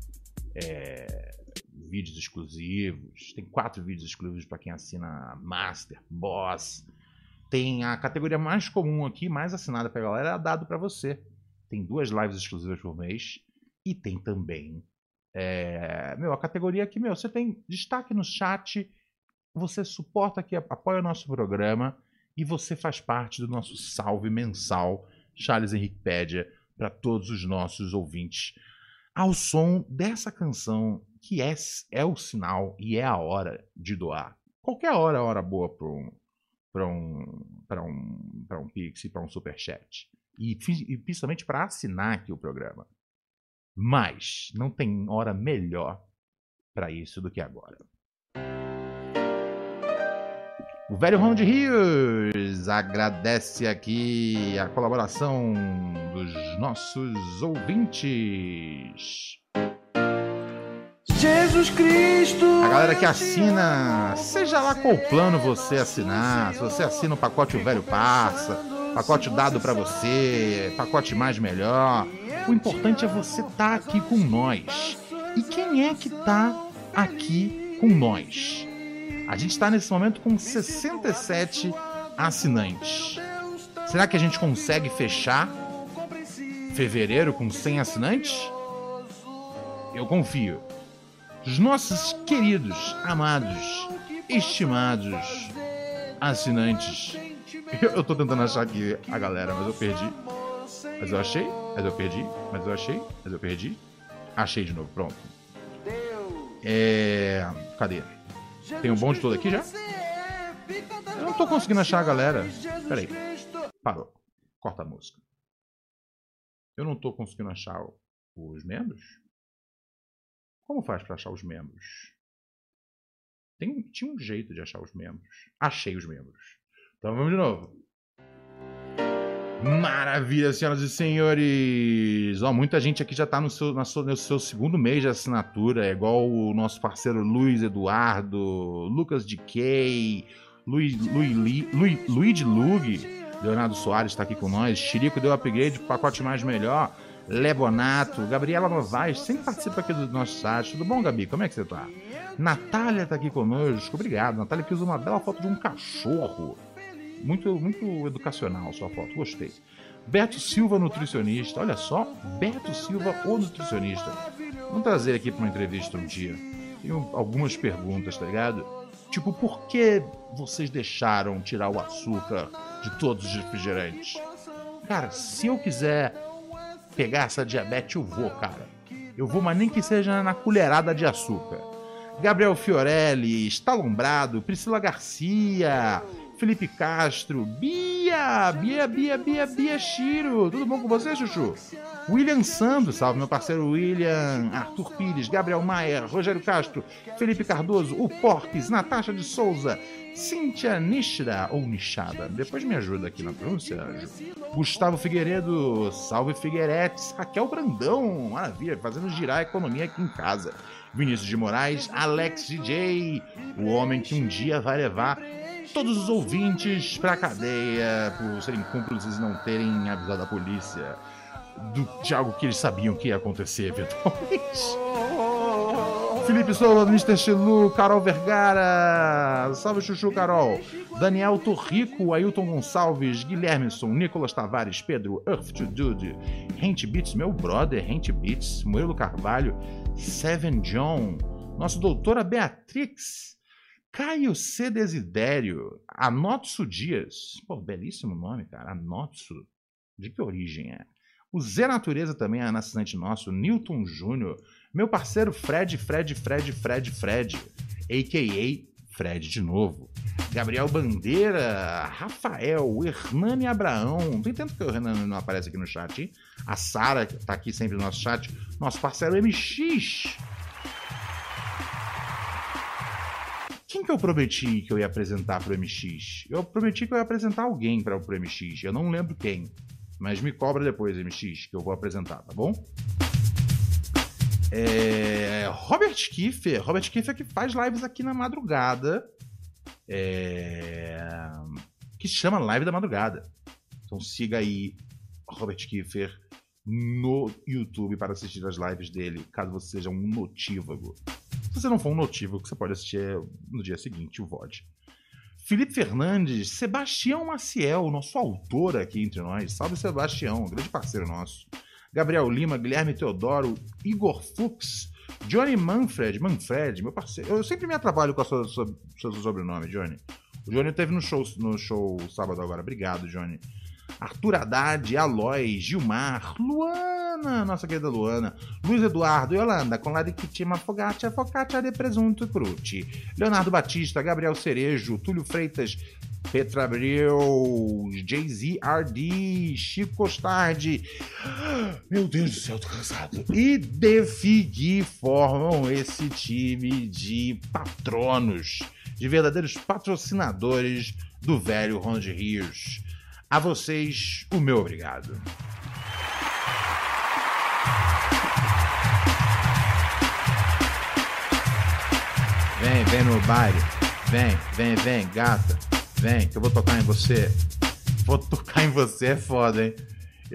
A: vídeos exclusivos. Tem 4 vídeos exclusivos para quem assina Master, Boss. Tem a categoria mais comum aqui, mais assinada pra galera, é dado para você. Tem 2 lives exclusivas por mês. E tem também a categoria aqui, você tem destaque no chat, você suporta aqui, apoia o nosso programa e você faz parte do nosso salve mensal Charles Henrique Pédia para todos os nossos ouvintes ao som dessa canção que é o sinal e é a hora de doar. Qualquer hora é a hora boa para um Pix, para um Superchat. E principalmente para assinar aqui o programa. Mas não tem hora melhor para isso do que agora. O Velho Ronald Rios agradece aqui a colaboração dos nossos ouvintes.
G: Jesus Cristo!
A: A galera que assina, seja lá qual plano você assinar, se você assina o pacote O Velho Passa, pacote dado para você, pacote mais melhor, o importante é você estar aqui com nós. E quem é que tá aqui com nós? A gente está nesse momento com 67 assinantes. Será que a gente consegue fechar fevereiro com 100 assinantes? Eu confio. Os nossos queridos, amados, estimados assinantes. Eu tô tentando achar aqui a galera, mas eu perdi. Mas eu achei, mas eu perdi, mas eu achei, mas eu perdi. Achei de novo, pronto. Cadê? Tem um bonde todo aqui já? Eu não tô conseguindo achar a galera. Peraí. Parou. Corta a música. Eu não tô conseguindo achar os membros? Como faz pra achar os membros? Tinha um jeito de achar os membros. Achei os membros. Então vamos de novo. Maravilha, senhoras e senhores! Muita gente aqui já tá no seu segundo mês de assinatura. É igual o nosso parceiro Luiz Eduardo, Lucas DK, Luiz Lug, Leonardo Soares está aqui com nós, Chirico deu upgrade pro pacote mais melhor, Lebonato, Gabriela Novaes, sempre participa aqui do nosso site. Tudo bom, Gabi? Como é que você tá? Natália tá aqui conosco, obrigado. Natália que usa uma bela foto de um cachorro. Muito, muito educacional sua foto, gostei. Beto Silva, nutricionista. Olha só, Beto Silva, o nutricionista. Vamos trazer aqui para uma entrevista um dia. Tenho algumas perguntas, tá ligado? Tipo, por que vocês deixaram tirar o açúcar de todos os refrigerantes? Cara, se eu quiser pegar essa diabetes, eu vou, cara. Eu vou, mas nem que seja na colherada de açúcar. Gabriel Fiorelli, Estalombrado, Priscila Garcia, Felipe Castro, Bia Bia Chiro. Tudo bom com você, Chuchu? William Santos, salve meu parceiro William, Arthur Pires, Gabriel Maia, Rogério Castro, Felipe Cardoso, o Porques, Natasha de Souza, Cíntia Nishida, ou Nishada, depois me ajuda aqui na pronúncia, Gustavo Figueiredo, salve Figueiretes, Raquel Brandão, maravilha, fazendo girar a economia aqui em casa, Vinícius de Moraes, Alex DJ, o homem que um dia vai levar todos os ouvintes pra cadeia por serem cúmplices e não terem avisado a polícia de algo que eles sabiam que ia acontecer eventualmente. Felipe Souza, Mr. Chilu, Carol Vergara, salve Chuchu Carol, Daniel Torrico, Ailton Gonçalves, Guilhermeson, Nicolas Tavares, Pedro, Earth to Dude, Rente Beats, meu brother, Rente Beats, Murilo Carvalho, Seven John, nosso doutora Beatrix, Caio C. Desidério, Anotsu Dias, pô, belíssimo nome, cara, Anotsu, de que origem é? O Zé Natureza também é assinante nosso, Newton Júnior, meu parceiro Fred, a.k.a. Fred de novo, Gabriel Bandeira, Rafael, Hernani Abraão, não entendo que o Hernani não aparece aqui no chat, hein? A Sara, que tá aqui sempre no nosso chat, nosso parceiro MX. Quem que eu prometi que eu ia apresentar pro MX? Eu prometi que eu ia apresentar alguém pro MX, eu não lembro quem. Mas me cobra depois, MX, que eu vou apresentar, tá bom? Robert Kiefer que faz lives aqui na madrugada, que se chama Live da Madrugada. Então siga aí Robert Kiefer no YouTube para assistir as lives dele, caso você seja um notívago. Se você não for um notívago, você pode assistir no dia seguinte o VOD. Felipe Fernandes, Sebastião Maciel, nosso autor aqui entre nós. Salve, Sebastião, grande parceiro nosso. Gabriel Lima, Guilherme Teodoro, Igor Fux, Johnny Manfred, meu parceiro. Eu sempre me atrapalho com o seu sobrenome, Johnny. O Johnny esteve no show sábado agora. Obrigado, Johnny. Arthur Haddad, Aloy, Gilmar, Luana, nossa querida Luana, Luiz Eduardo, Yolanda, com lá de Kitima, focaccia de presunto e crute, Leonardo Batista, Gabriel Cerejo, Túlio Freitas, Petra Abreu, Jay-Z RD, Chico Costardi, meu Deus do céu, tô cansado, e Defigui formam esse time de patronos, de verdadeiros patrocinadores do velho Ronald Rios. A vocês, o meu obrigado. Vem no baile. Vem, gata. Vem, que eu vou tocar em você. Vou tocar em você é foda, hein?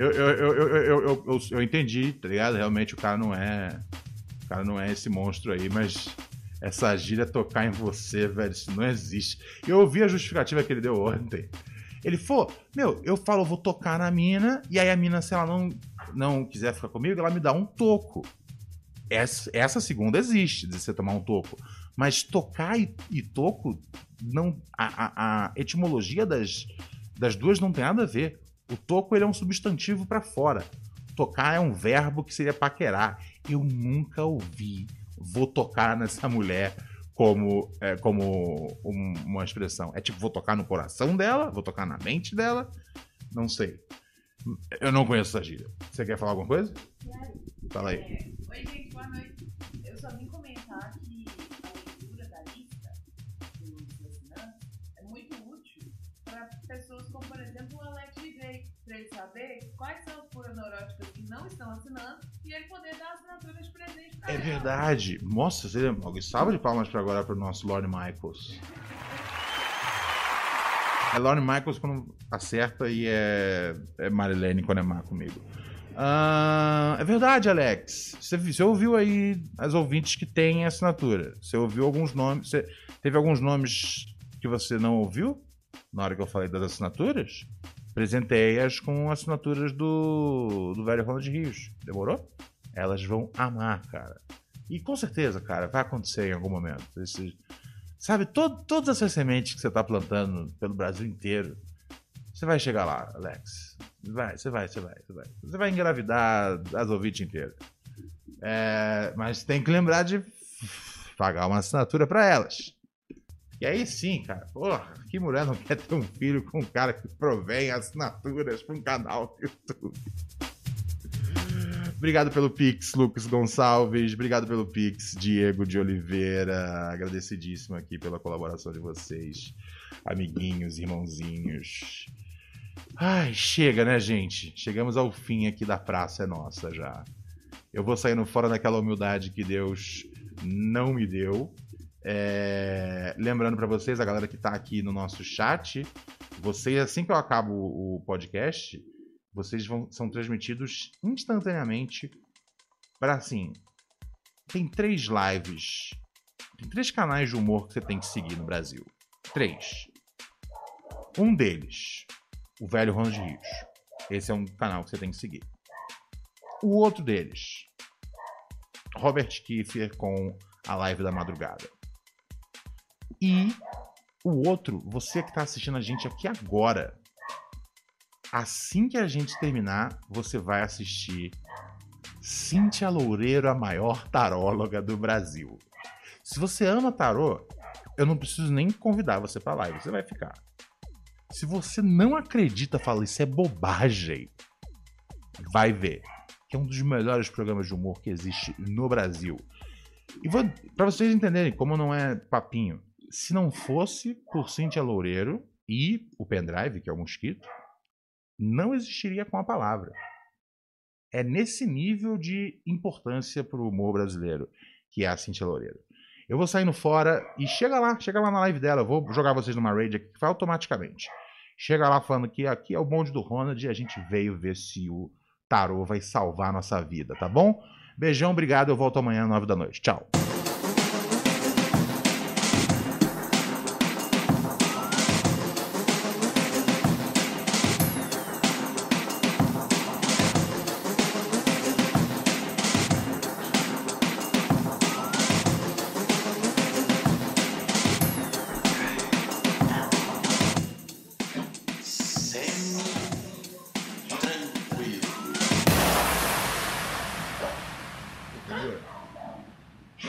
A: Eu entendi, tá ligado? Realmente o cara não é esse monstro aí, mas essa gíria tocar em você, velho, isso não existe. Eu ouvi a justificativa que ele deu ontem. Ele falou, eu vou tocar na mina, e aí a mina, se ela não quiser ficar comigo, ela me dá um toco. Essa segunda existe, de você tomar um toco. Mas tocar e toco, não, a etimologia das duas não tem nada a ver. O toco, ele é um substantivo pra fora. Tocar é um verbo que seria paquerar. Eu nunca ouvi vou tocar nessa mulher como uma expressão. É tipo, vou tocar no coração dela, vou tocar na mente dela, não sei. Eu não conheço essa gíria. Você quer falar alguma coisa?
G: Claro.
A: Fala aí.
G: Oi, gente, boa noite. Eu só vim comentar que a leitura da lista dos assinantes é muito útil para pessoas como, por exemplo, o Alex DJ, para ele saber quais são as curas neuróticas que não estão assinando e ele poder dar assinatura de presente para ela.
A: Verdade. Nossa, seria alguém salve de palmas para agora para o nosso Lorne Michaels. É Lorne Michaels quando acerta e é Marilene quando é má comigo. É verdade, Alex. Você ouviu aí as ouvintes que têm assinatura. Você ouviu alguns nomes. Teve alguns nomes que você não ouviu na hora que eu falei das assinaturas? Presentei-as com assinaturas do velho Ronald Rios. Demorou? Elas vão amar, cara. E com certeza, cara, vai acontecer em algum momento. Sabe, todas essas sementes que você tá plantando pelo Brasil inteiro, você vai chegar lá, Alex. Você vai engravidar as ouvintes inteiras. Mas tem que lembrar de pagar uma assinatura para elas. E aí sim, cara, porra, que mulher não quer ter um filho com um cara que provém assinaturas para um canal do YouTube? Obrigado pelo Pix, Lucas Gonçalves. Obrigado pelo Pix, Diego de Oliveira. Agradecidíssimo aqui pela colaboração de vocês, amiguinhos, irmãozinhos. Ai, chega, né, gente? Chegamos ao fim aqui da Praça é Nossa já. Eu vou saindo fora daquela humildade que Deus não me deu. Lembrando pra vocês, a galera que tá aqui no nosso chat, vocês, assim que eu acabo o podcast, vocês são transmitidos instantaneamente para, assim, tem 3 lives, tem 3 canais de humor que você tem que seguir no Brasil. 3. Um deles, o Velho Ronald Rios. Esse é um canal que você tem que seguir. O outro deles, Robert Kiefer com a live da madrugada. E o outro, você que está assistindo a gente aqui agora, assim que a gente terminar, você vai assistir Cíntia Loureiro, a maior taróloga do Brasil. Se você ama tarô, eu não preciso nem convidar você para a live, você vai ficar. Se você não acredita, fala, isso é bobagem, vai ver. Que é um dos melhores programas de humor que existe no Brasil. E para vocês entenderem como não é papinho, se não fosse por Cíntia Loureiro e o pendrive, que é o mosquito, não existiria com a palavra. É nesse nível de importância para o humor brasileiro que é a Cíntia Loureiro. Eu vou saindo fora e chega lá na live dela. Eu vou jogar vocês numa raid aqui que vai automaticamente. Chega lá falando que aqui é o bonde do Ronald e a gente veio ver se o tarô vai salvar a nossa vida, tá bom? Beijão, obrigado. Eu volto amanhã às 9 da noite. Tchau. Entendeu?